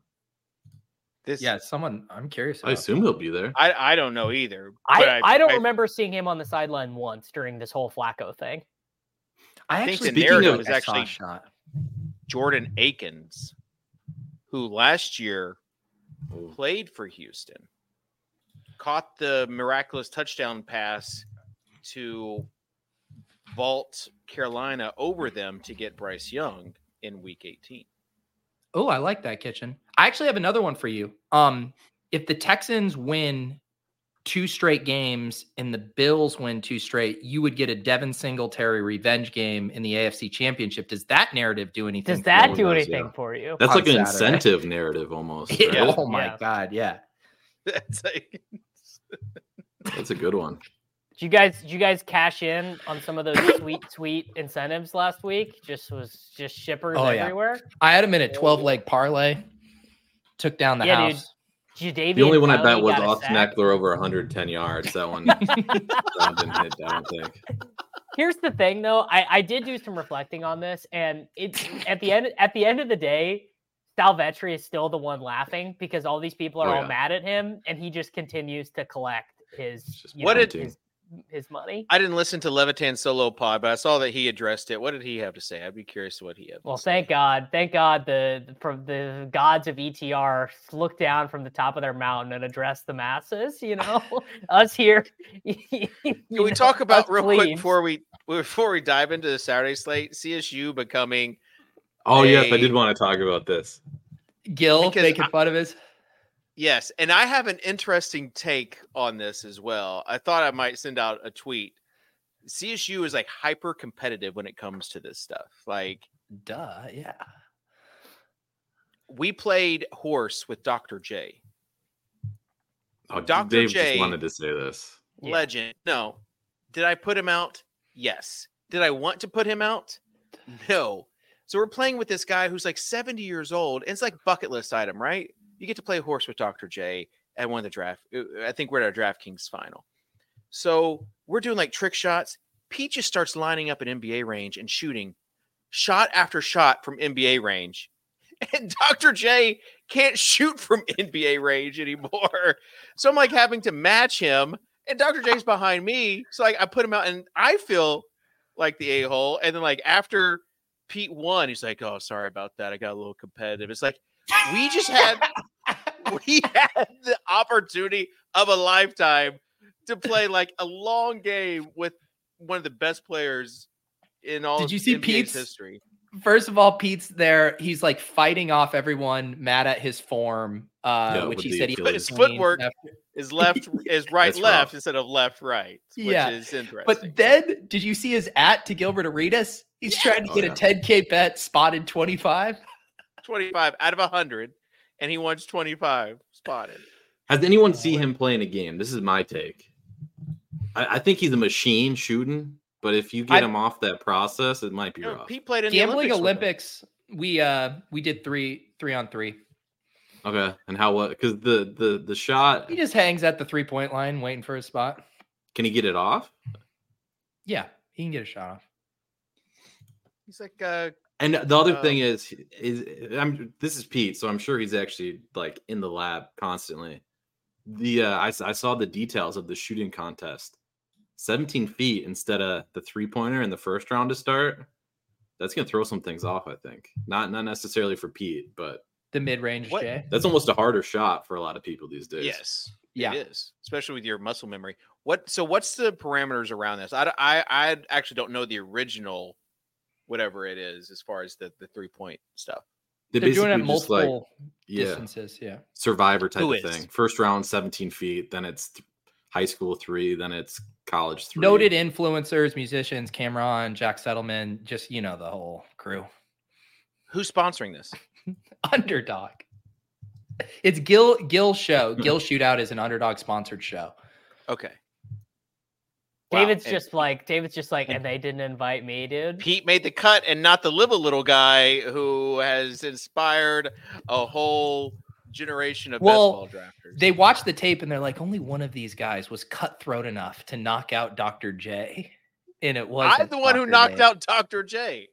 I'm curious. I assume he'll be there. I don't know either. I don't remember seeing him on the sideline once during this whole Flacco thing. I think the narrative was actually Jordan Akins, who last year played for Houston, caught the miraculous touchdown pass to vault Carolina over them to get Bryce Young in Week 18. Oh, I like that, Kitchen. I actually have another one for you. If the Texans win 2 straight games and the Bills win 2 straight, you would get a Devin Singletary revenge game in the AFC Championship. Does that narrative do anything? Does that do anything for you? That's like an incentive narrative almost. Right? Oh my God, yeah. That's like That's a good one. Did you guys cash in on some of those sweet incentives last week? Just shippers everywhere. I had him in a 12-leg parlay. Took down the house. Dude, the only one I bet was Austin Eckler over 110 yards. That one didn't hit, I don't think. Here's the thing, though. I did do some reflecting on this, and it's at the end of the day, Salvetri is still the one laughing because all these people are all mad at him, and he just continues to collect his his money. I didn't listen to Levitan solo pod, but I saw that he addressed it. What did he have to say? I'd be curious what he had. Well, thank God, the gods of ETR looked down from the top of their mountain and addressed the masses. You know, us here. Can we talk about real quick before we dive into the Saturday slate? CSU becoming. Oh yes, I did want to talk about this. Gil making fun of his. Yes, and I have an interesting take on this as well. I thought I might send out a tweet. CSU is like hyper competitive when it comes to this stuff. Like, yeah. We played horse with Dr. J. Oh, Dr. Dave J just wanted to say this. Legend. No. Did I put him out? Yes. Did I want to put him out? No. So we're playing with this guy who's like 70 years old. And it's like bucket list item, right? You get to play horse with Dr. J at one of the draft. I think we're at our DraftKings final. So we're doing like trick shots. Pete just starts lining up an NBA range and shooting shot after shot from NBA range. And Dr. J can't shoot from NBA range anymore. So I'm like having to match him. And Dr. J's behind me. So like I put him out and I feel like the a-hole. And then like after Pete won, he's like, oh, sorry about that. I got a little competitive. It's like, we had the opportunity of a lifetime to play like a long game with one of the best players in all. Did you see NBA's Pete's history? First of all, Pete's there. He's like fighting off everyone mad at his form, which he said his footwork is right left instead of left right, which is interesting. But then, did you see his to Gilbert Arenas? He's trying to get a 10K bet spotted 25. 25 out of 100, and he wants 25 spotted. Has anyone seen him playing a game? This is my take. I think he's a machine shooting, but if you get him off that process, it might be rough. He played in Gambling the Olympics. We did 3-on-3. Okay, and what? Because the shot, he just hangs at the 3-point line waiting for his spot. Can he get it off? Yeah, he can get a shot off. He's like and the other thing is this is Pete, so I'm sure he's actually like in the lab constantly. I saw the details of the shooting contest. 17 feet instead of the 3-pointer in the first round to start. That's gonna throw some things off, I think. Not necessarily for Pete, but the mid-range Jay. That's almost a harder shot for a lot of people these days. Yes, yeah, it is, especially with your muscle memory. What's the parameters around this? I actually don't know the original. Whatever it is, as far as the 3-point stuff. They're doing it at multiple distances, Survivor type of thing. First round, 17 feet, then it's high school 3, then it's college 3. Noted influencers, musicians, Cameron, Jack Settleman, just, the whole crew. Who's sponsoring this? Underdog. It's Gil show. Gil Shootout is an Underdog sponsored show. Okay. David's just like, and they didn't invite me, dude. Pete made the cut and not the little guy who has inspired a whole generation of best ball drafters. They watched the tape and they're like, only one of these guys was cutthroat enough to knock out Dr. J. And it was I'm the one who knocked out Dr. J.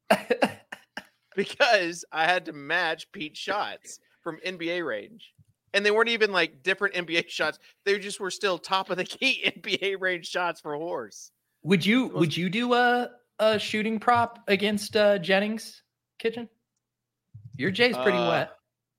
Because I had to match Pete's shots from NBA range. And they weren't even like different NBA shots. They just were still top of the key NBA range shots for horse. Would you do a shooting prop against Jennings Kitchen? Your J's pretty wet.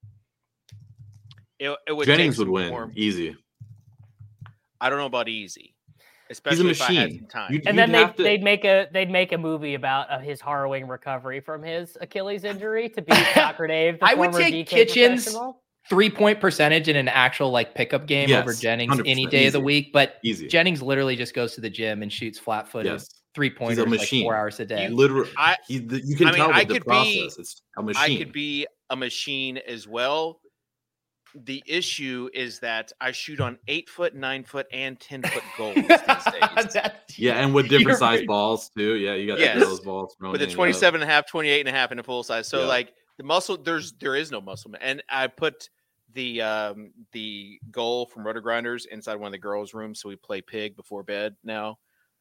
It would Jennings would win easy. I don't know about easy, especially He's a machine. If I had some time. And then they'd make a movie about his harrowing recovery from his Achilles injury to beat Dr. Dave. I would take Kitchen's 3-point percentage in an actual like pickup game over Jennings any day of the week, but Jennings literally just goes to the gym and shoots flat-footed 3-pointers like 4 hours a day. Literally, you can tell with the process. It's a machine. I could be a machine as well. The issue is that I shoot on 8-foot, 9-foot, and 10-foot goals these days. Yeah, and with different size balls too. Yeah, you got those balls with a 27 and a half, 28 and a half, and a full size. So like the muscle, there is no muscle. And I put the goal from Roto Grinders inside one of the girls' rooms, so we play pig before bed now.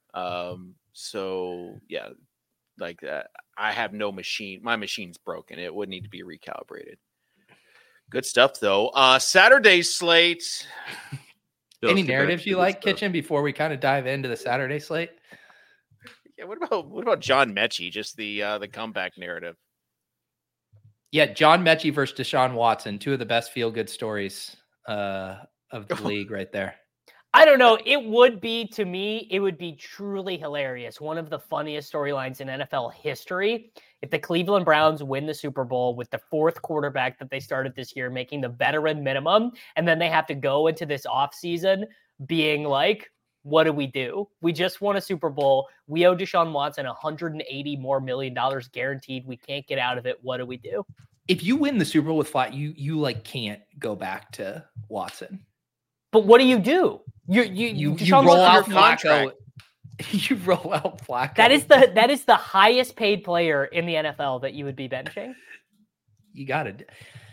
So yeah, like I have no machine. My machine's broken. It would need to be recalibrated. Good stuff, though. Saturday slate. Any narratives you like, Kitchen, before we kind of dive into the Saturday slate? Yeah, what about John Mechie? Just the comeback narrative. Yeah, John Mechie versus Deshaun Watson, two of the best feel-good stories of the league right there. I don't know. It would be truly hilarious. One of the funniest storylines in NFL history. If the Cleveland Browns win the Super Bowl with the fourth quarterback that they started this year, making the veteran minimum, and then they have to go into this offseason being like, what do we do? We just won a Super Bowl. We owe Deshaun Watson $180 million guaranteed. We can't get out of it. What do we do? If you win the Super Bowl with Flat, you like can't go back to Watson. But what do? You roll out Flacco. You roll out Flacco. That is the highest paid player in the NFL that you would be benching. You got to.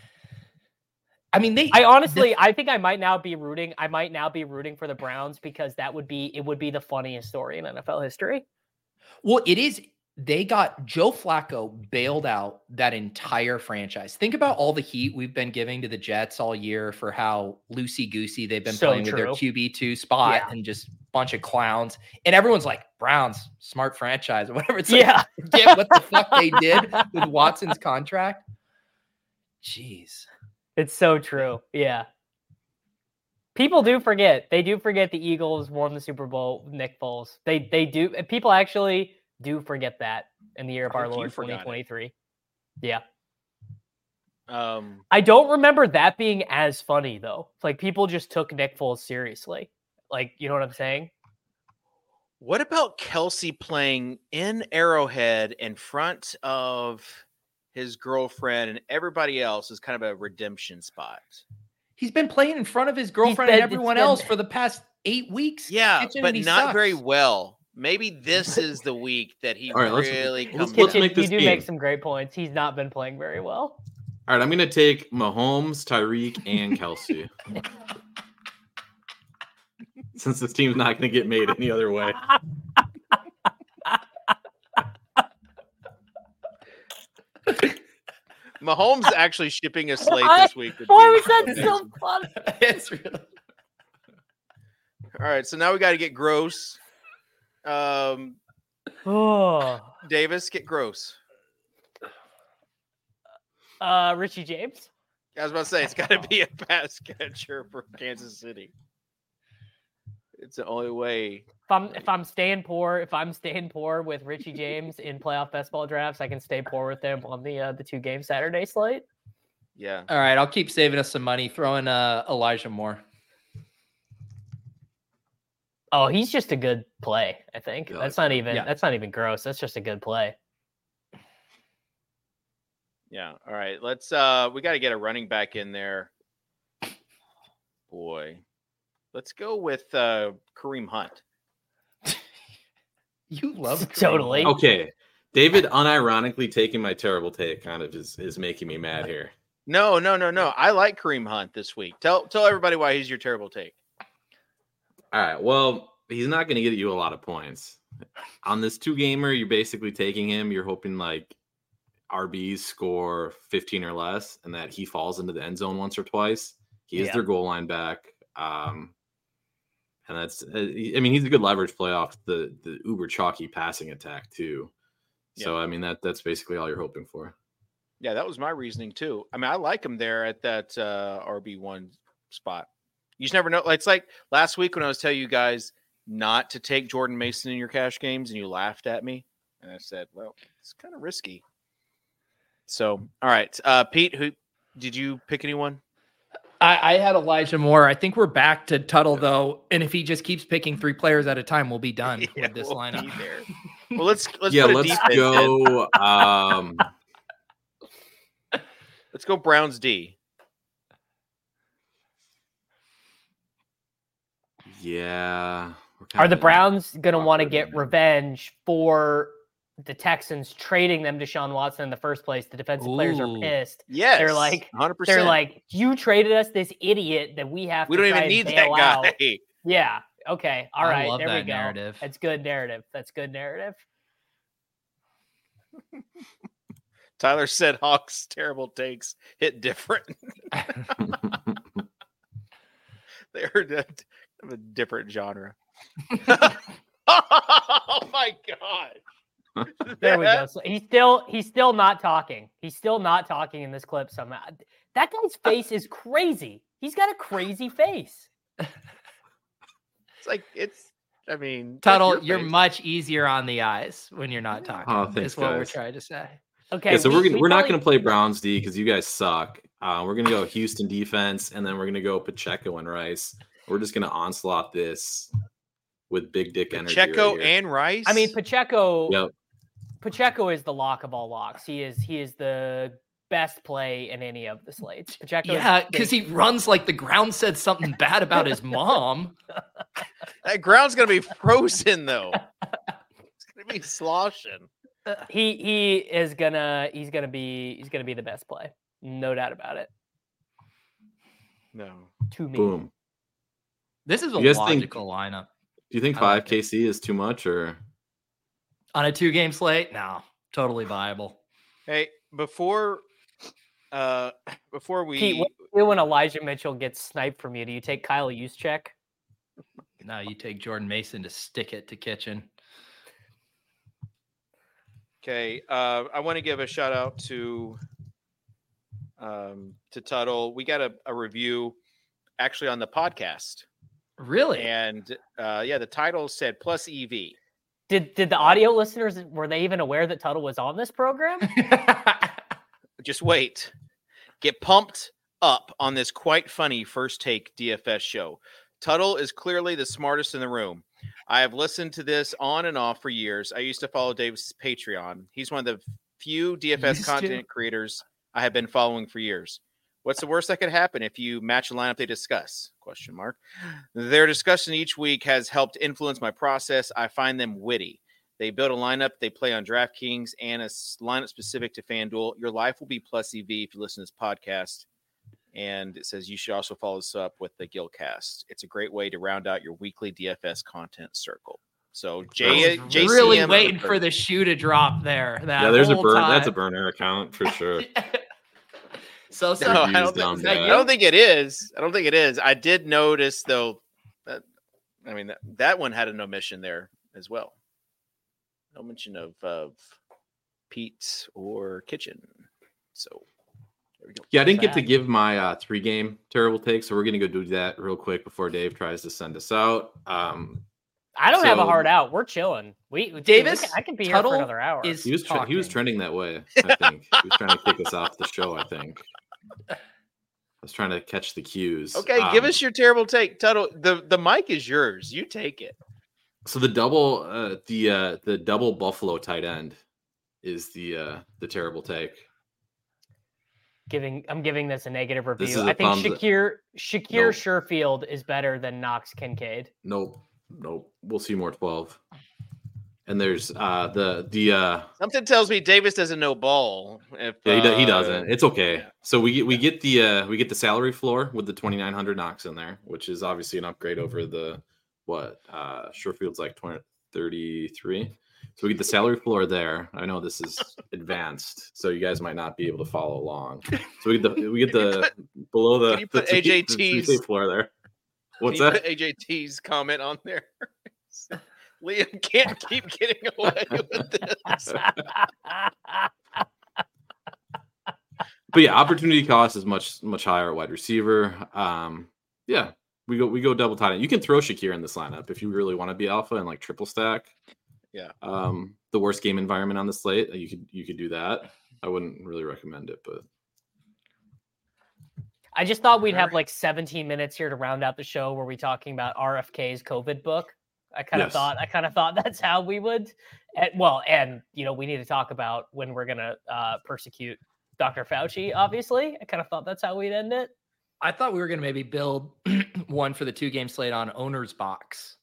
I mean, I think I might now be rooting for the Browns because it would be the funniest story in NFL history. Well, it is. They got Joe Flacco bailed out that entire franchise. Think about all the heat we've been giving to the Jets all year for how loosey-goosey they've been playing with their QB2 spot and just bunch of clowns. And everyone's like, Browns, smart franchise or whatever. It's like, get what the fuck they did with Watson's contract. Jeez. It's so true. Yeah. People do forget. They do forget the Eagles won the Super Bowl with Nick Foles. They do. People actually do forget that in the year of our Lord 2023. Yeah. I don't remember that being as funny though. Like people just took Nick Foles seriously. Like, you know what I'm saying? What about Kelsey playing in Arrowhead in front of his girlfriend and everybody else is kind of a redemption spot? He's been playing in front of his girlfriend and everyone else for the past 8 weeks. Yeah, but not very well. Maybe this is the week that he really comes out. You do make some great points. He's not been playing very well. All right, I'm going to take Mahomes, Tyreek, and Kelsey. Since this team's not going to get made any other way. Mahomes actually shipping a slate this week. Why was that so funny? It's really... All right, so now we got to get gross. Davis, get gross. Richie James. I was about to say it's got to be a pass catcher for Kansas City. It's the only way. If I'm staying poor with Richie James in playoff best ball drafts, I can stay poor with them on the 2-game Saturday slate. Yeah. All right, I'll keep saving us some money. Throwing Elijah Moore. Oh, he's just a good play, I think. That's not even gross. That's just a good play. Yeah. All right. Let's we got to get a running back in there. Boy. Let's go with Kareem Hunt. You love totally. Okay. David unironically taking my terrible take kind of is making me mad here. No. I like Kareem Hunt this week. Tell everybody why he's your terrible take. All right. Well, he's not going to get you a lot of points. On this 2-gamer, you're basically taking him. You're hoping like RBs score 15 or less and that he falls into the end zone once or twice. He is their goal line back. And that's, he's a good leverage play off the uber chalky passing attack too. So, that's basically all you're hoping for. Yeah, that was my reasoning too. I like him there at that RB1 spot. You just never know. It's like last week when I was telling you guys not to take Jordan Mason in your cash games and you laughed at me. And I said, well, it's kind of risky. So, all right. Pete, who did you pick anyone? I had Elijah Moore. I think we're back to Tuttle though. And if he just keeps picking 3 players at a time, we'll be done with this lineup. Well, let's let's go. Let's go Browns D. Yeah. Are the Browns going to want to get revenge for the Texans trading them to Deshaun Watson in the first place? The defensive players are pissed. Yes, they're like, 100%. You traded us this idiot that we have. We to don't try even need and that bail guy. Out. Yeah. Okay. All right. love There we that go. narrative. That's good narrative. That's good narrative. Tyler said Hawks' terrible takes hit different. They're of a different genre. Oh my god! There we go. So he's still not talking. He's still not talking in this clip somehow. That guy's face is crazy. He's got a crazy face. I mean, Tuttle, you're much easier on the eyes when you're not talking. Oh, thanks, is what we're guys. trying to say. Okay, Yeah, so we're not going to play Browns D because you guys suck. We're going to go Houston defense, and then we're going to go Pacheco and Rice. We're just going to onslaught this with big dick energy. Pacheco right here. and Rice. I mean, Pacheco. Yep. Pacheco is the lock of all locks. He is the best play in any of the slates. Pacheco. Yeah, because he runs like the ground said something bad about his mom. That ground's going to be frozen though. It's going to be sloshing. He's gonna be the best play, no doubt about it. No, to me. Boom. This is a You guys logical lineup. Do you think I 5 like it. KC is too much, or On a 2-game slate? No, totally viable. Hey, before we Pete, what do you do when Elijah Mitchell gets sniped from you? Do you take Kyle Juszczyk? No, you take Jordan Mason to stick it to Kitchen. Okay, I want to give a shout out to Tuttle. We got a review actually on the podcast. Really? And the title said plus EV. Did the audio listeners, were they even aware that Tuttle was on this program? Just wait. Get pumped up on this quite funny first take DFS show. Tuttle is clearly the smartest in the room. I have listened to this on and off for years. I used to follow Davis's Patreon. He's one of the few DFS content creators I have been following for years. What's the worst that could happen if you match a lineup they discuss? ? Their discussion each week has helped influence my process. I find them witty. They build a lineup they play on DraftKings and a lineup specific to FanDuel. Your life will be plus EV if you listen to this podcast. And it says you should also follow this up with the Gilcast. It's a great way to round out your weekly DFS content circle. So JCM really waiting for the shoe to drop there. there's a burn. That's a burner account for sure. So no, I don't think it is. I did notice though that that one had an omission there as well. No mention of Pete or Kitchen. So there we go. Yeah, I didn't get to give my 3-game terrible take, so we're gonna go do that real quick before Dave tries to send us out. I don't have a hard out. We're chilling. Davis, I can be here for another hour. He was trending that way. I think he was trying to kick us off the show. I think I was trying to catch the cues. Okay, give us your terrible take, Tuttle. The mic is yours. You take it. So the double Buffalo tight end is the terrible take. I'm giving this a negative review. A I think thumb Shakir Sherfield is better than Knox Kincaid. Nope. We'll see more 12. And there's the something tells me Davis doesn't know ball. He doesn't. It's okay. Yeah. So we get the salary floor with the 2,900 Knox in there, which is obviously an upgrade over the Sherfield's like 33. So we get the salary floor there. I know this is advanced, so you guys might not be able to follow along. So we get the below the. Can you put the AJT's floor there? What's that? Put AJT's comment on there. Liam can't keep getting away with this. But yeah, opportunity cost is much higher at wide receiver. Yeah, we go double tight end. You can throw Shakir in this lineup if you really want to be alpha and like triple stack. Yeah. The worst game environment on the slate, you could do that. I wouldn't really recommend it, but I just thought we'd have like 17 minutes here to round out the show where we're talking about RFK's COVID book. I kind of thought that's how we would. And we need to talk about when we're gonna persecute Dr. Fauci. Obviously, I kind of thought that's how we'd end it. I thought we were going to maybe build one for the 2-game slate on Owner's Box.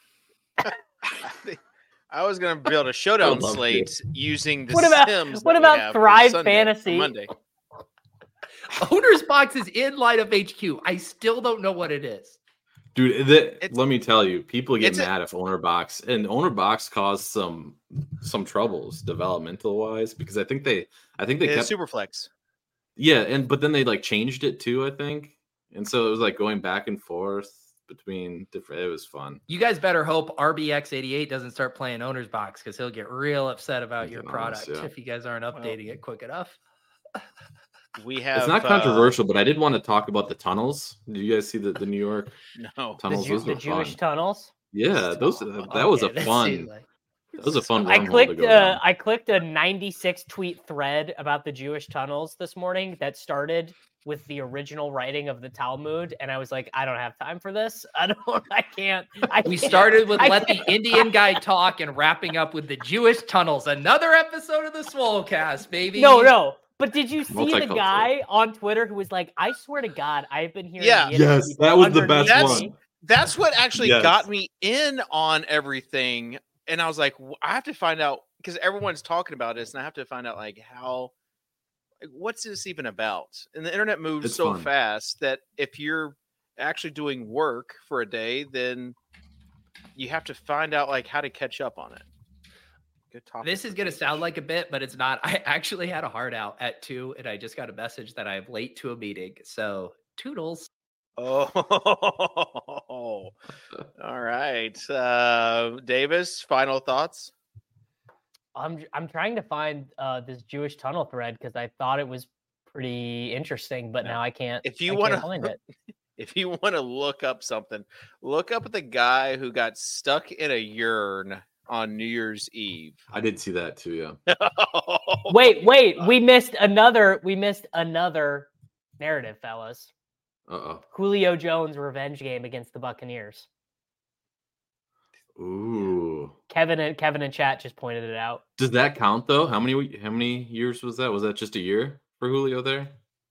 I was going to build a showdown slate using the Sims. What about Thrive Fantasy? Monday. Owner's Box is in Lineup HQ. I still don't know what it is. Dude, let me tell you, people get mad if Owner Box caused some troubles developmental wise because I think they kept Superflex. Yeah, but then they like changed it too, I think. And so it was like going back and forth between different. It was fun. You guys better hope RBX88 doesn't start playing Owner's Box because he'll get real upset about your product if you guys aren't updating it quick enough. It's not controversial, but I did want to talk about the tunnels. Did you guys see the New York tunnels? The Jewish tunnels? Yeah, that was a fun. That was a fun I clicked a 96 tweet thread about the Jewish tunnels this morning that started with the original writing of the Talmud, and I was like, I don't have time for this. We started with let the Indian guy talk and wrapping up with the Jewish tunnels. Another episode of the Swolecast, baby. No. But did you see the guy on Twitter who was like, I swear to God, I've been hearing. Yeah. Yes, that was the best one. That's what actually got me in on everything. And I was like, I have to find out because everyone's talking about this, and I have to find out what's this even about? And the internet moves so fast that if you're actually doing work for a day, then you have to find out how to catch up on it. Good topic. This is going to sound like a bit, but it's not. I actually had a hard out at 2, and I just got a message that I'm late to a meeting. So toodles. Oh, all right. Davis, final thoughts? I'm trying to find this Jewish tunnel thread because I thought it was pretty interesting, but now I can't. If you want to find it, if you want to look up something, look up the guy who got stuck in a urn on New Year's Eve. I did see that too. Yeah. Wait, we missed another narrative, fellas. Julio Jones revenge game against the Buccaneers. Ooh. Kevin and chat just pointed it out. Does that count though? How many years was that? Was that just a year for Julio there?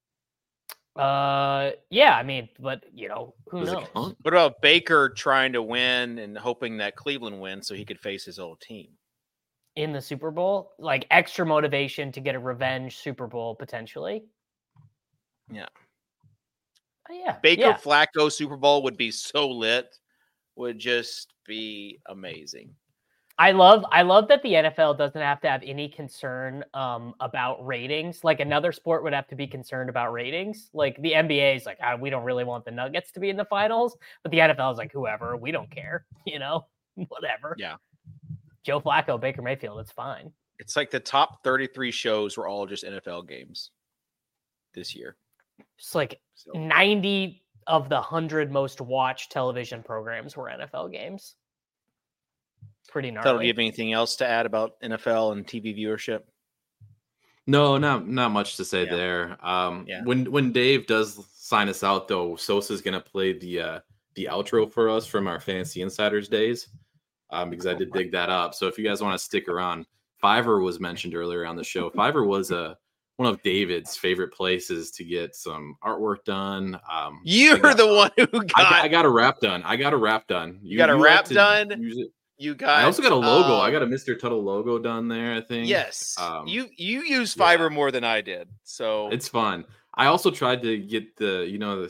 Yeah, I mean, but who knows? What about Baker trying to win and hoping that Cleveland wins so he could face his old team in the Super Bowl? Like extra motivation to get a revenge Super Bowl potentially. Yeah. Baker Flacco Super Bowl would be so lit. Would just be amazing. I love that the NFL doesn't have to have any concern about ratings. Like another sport would have to be concerned about ratings. Like the NBA is like, we don't really want the Nuggets to be in the finals, but the NFL is like, whoever, we don't care, whatever. Yeah. Joe Flacco, Baker Mayfield, it's fine. It's like the top 33 shows were all just NFL games this year. It's like 90 of the 100 most watched television programs were NFL games. Pretty gnarly. Do you have anything else to add about NFL and TV viewership? No, not much to say there. When Dave does sign us out, though, Sosa's gonna play the outro for us from our Fantasy Insiders days, because I did dig that up. So if you guys want to stick around, Fiverr was mentioned earlier on the show. Fiverr was one of David's favorite places to get some artwork done. You're the one who I got a wrap done. You got a wrap done. I also got a logo. I got a Mr. Tuttle logo done there, I think. Yes. You use Fiverr more than I did. So it's fun. I also tried to get the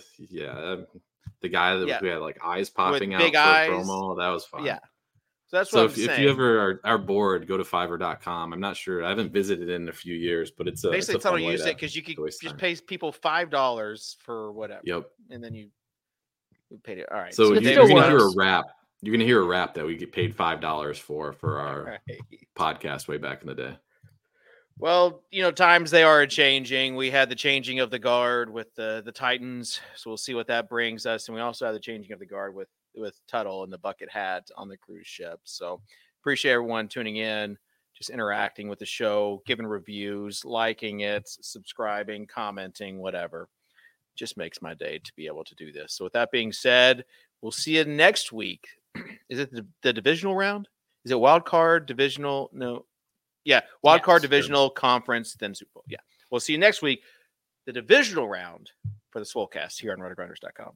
guy that we had like eyes popping out for a promo. That was fun. Yeah. So that's what I'm saying. If you ever are bored, go to Fiverr.com. I'm not sure. I haven't visited in a few years, but it's basically it's a fun way use it because you could just pay people $5 for whatever. Yep. And then you paid it. All right. So you're going to hear a rap. You're going to hear a rap that we get paid $5 for our podcast way back in the day. Well, times they are changing. We had the changing of the guard with the Titans, so we'll see what that brings us. And we also have the changing of the guard with Tuttle and the bucket hat on the cruise ship. So appreciate everyone tuning in, just interacting with the show, giving reviews, liking it, subscribing, commenting, whatever. Just makes my day to be able to do this. So with that being said, we'll see you next week. Is it the divisional round? Is it wild card, divisional? No. Yeah, wild card, divisional, conference, then Super Bowl. Yeah. We'll see you next week. The divisional round for the Swolecast here on rotogrinders.com.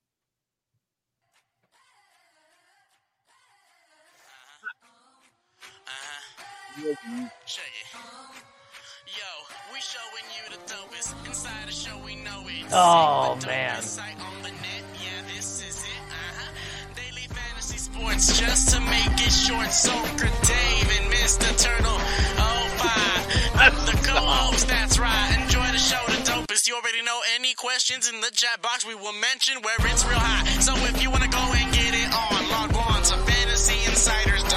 Show you. Yo, we showing you the dopest. Inside the show, we know it. Oh, man. This is it. Daily fantasy sports, just to make it short. Soaker Dave and Mr. Turtle 05. The co-host, that's right. Enjoy the show, the dopest. You already know, any questions in the chat box, we will mention where it's real high. So if you want to go and get it on, log on to fantasyinsiders.com.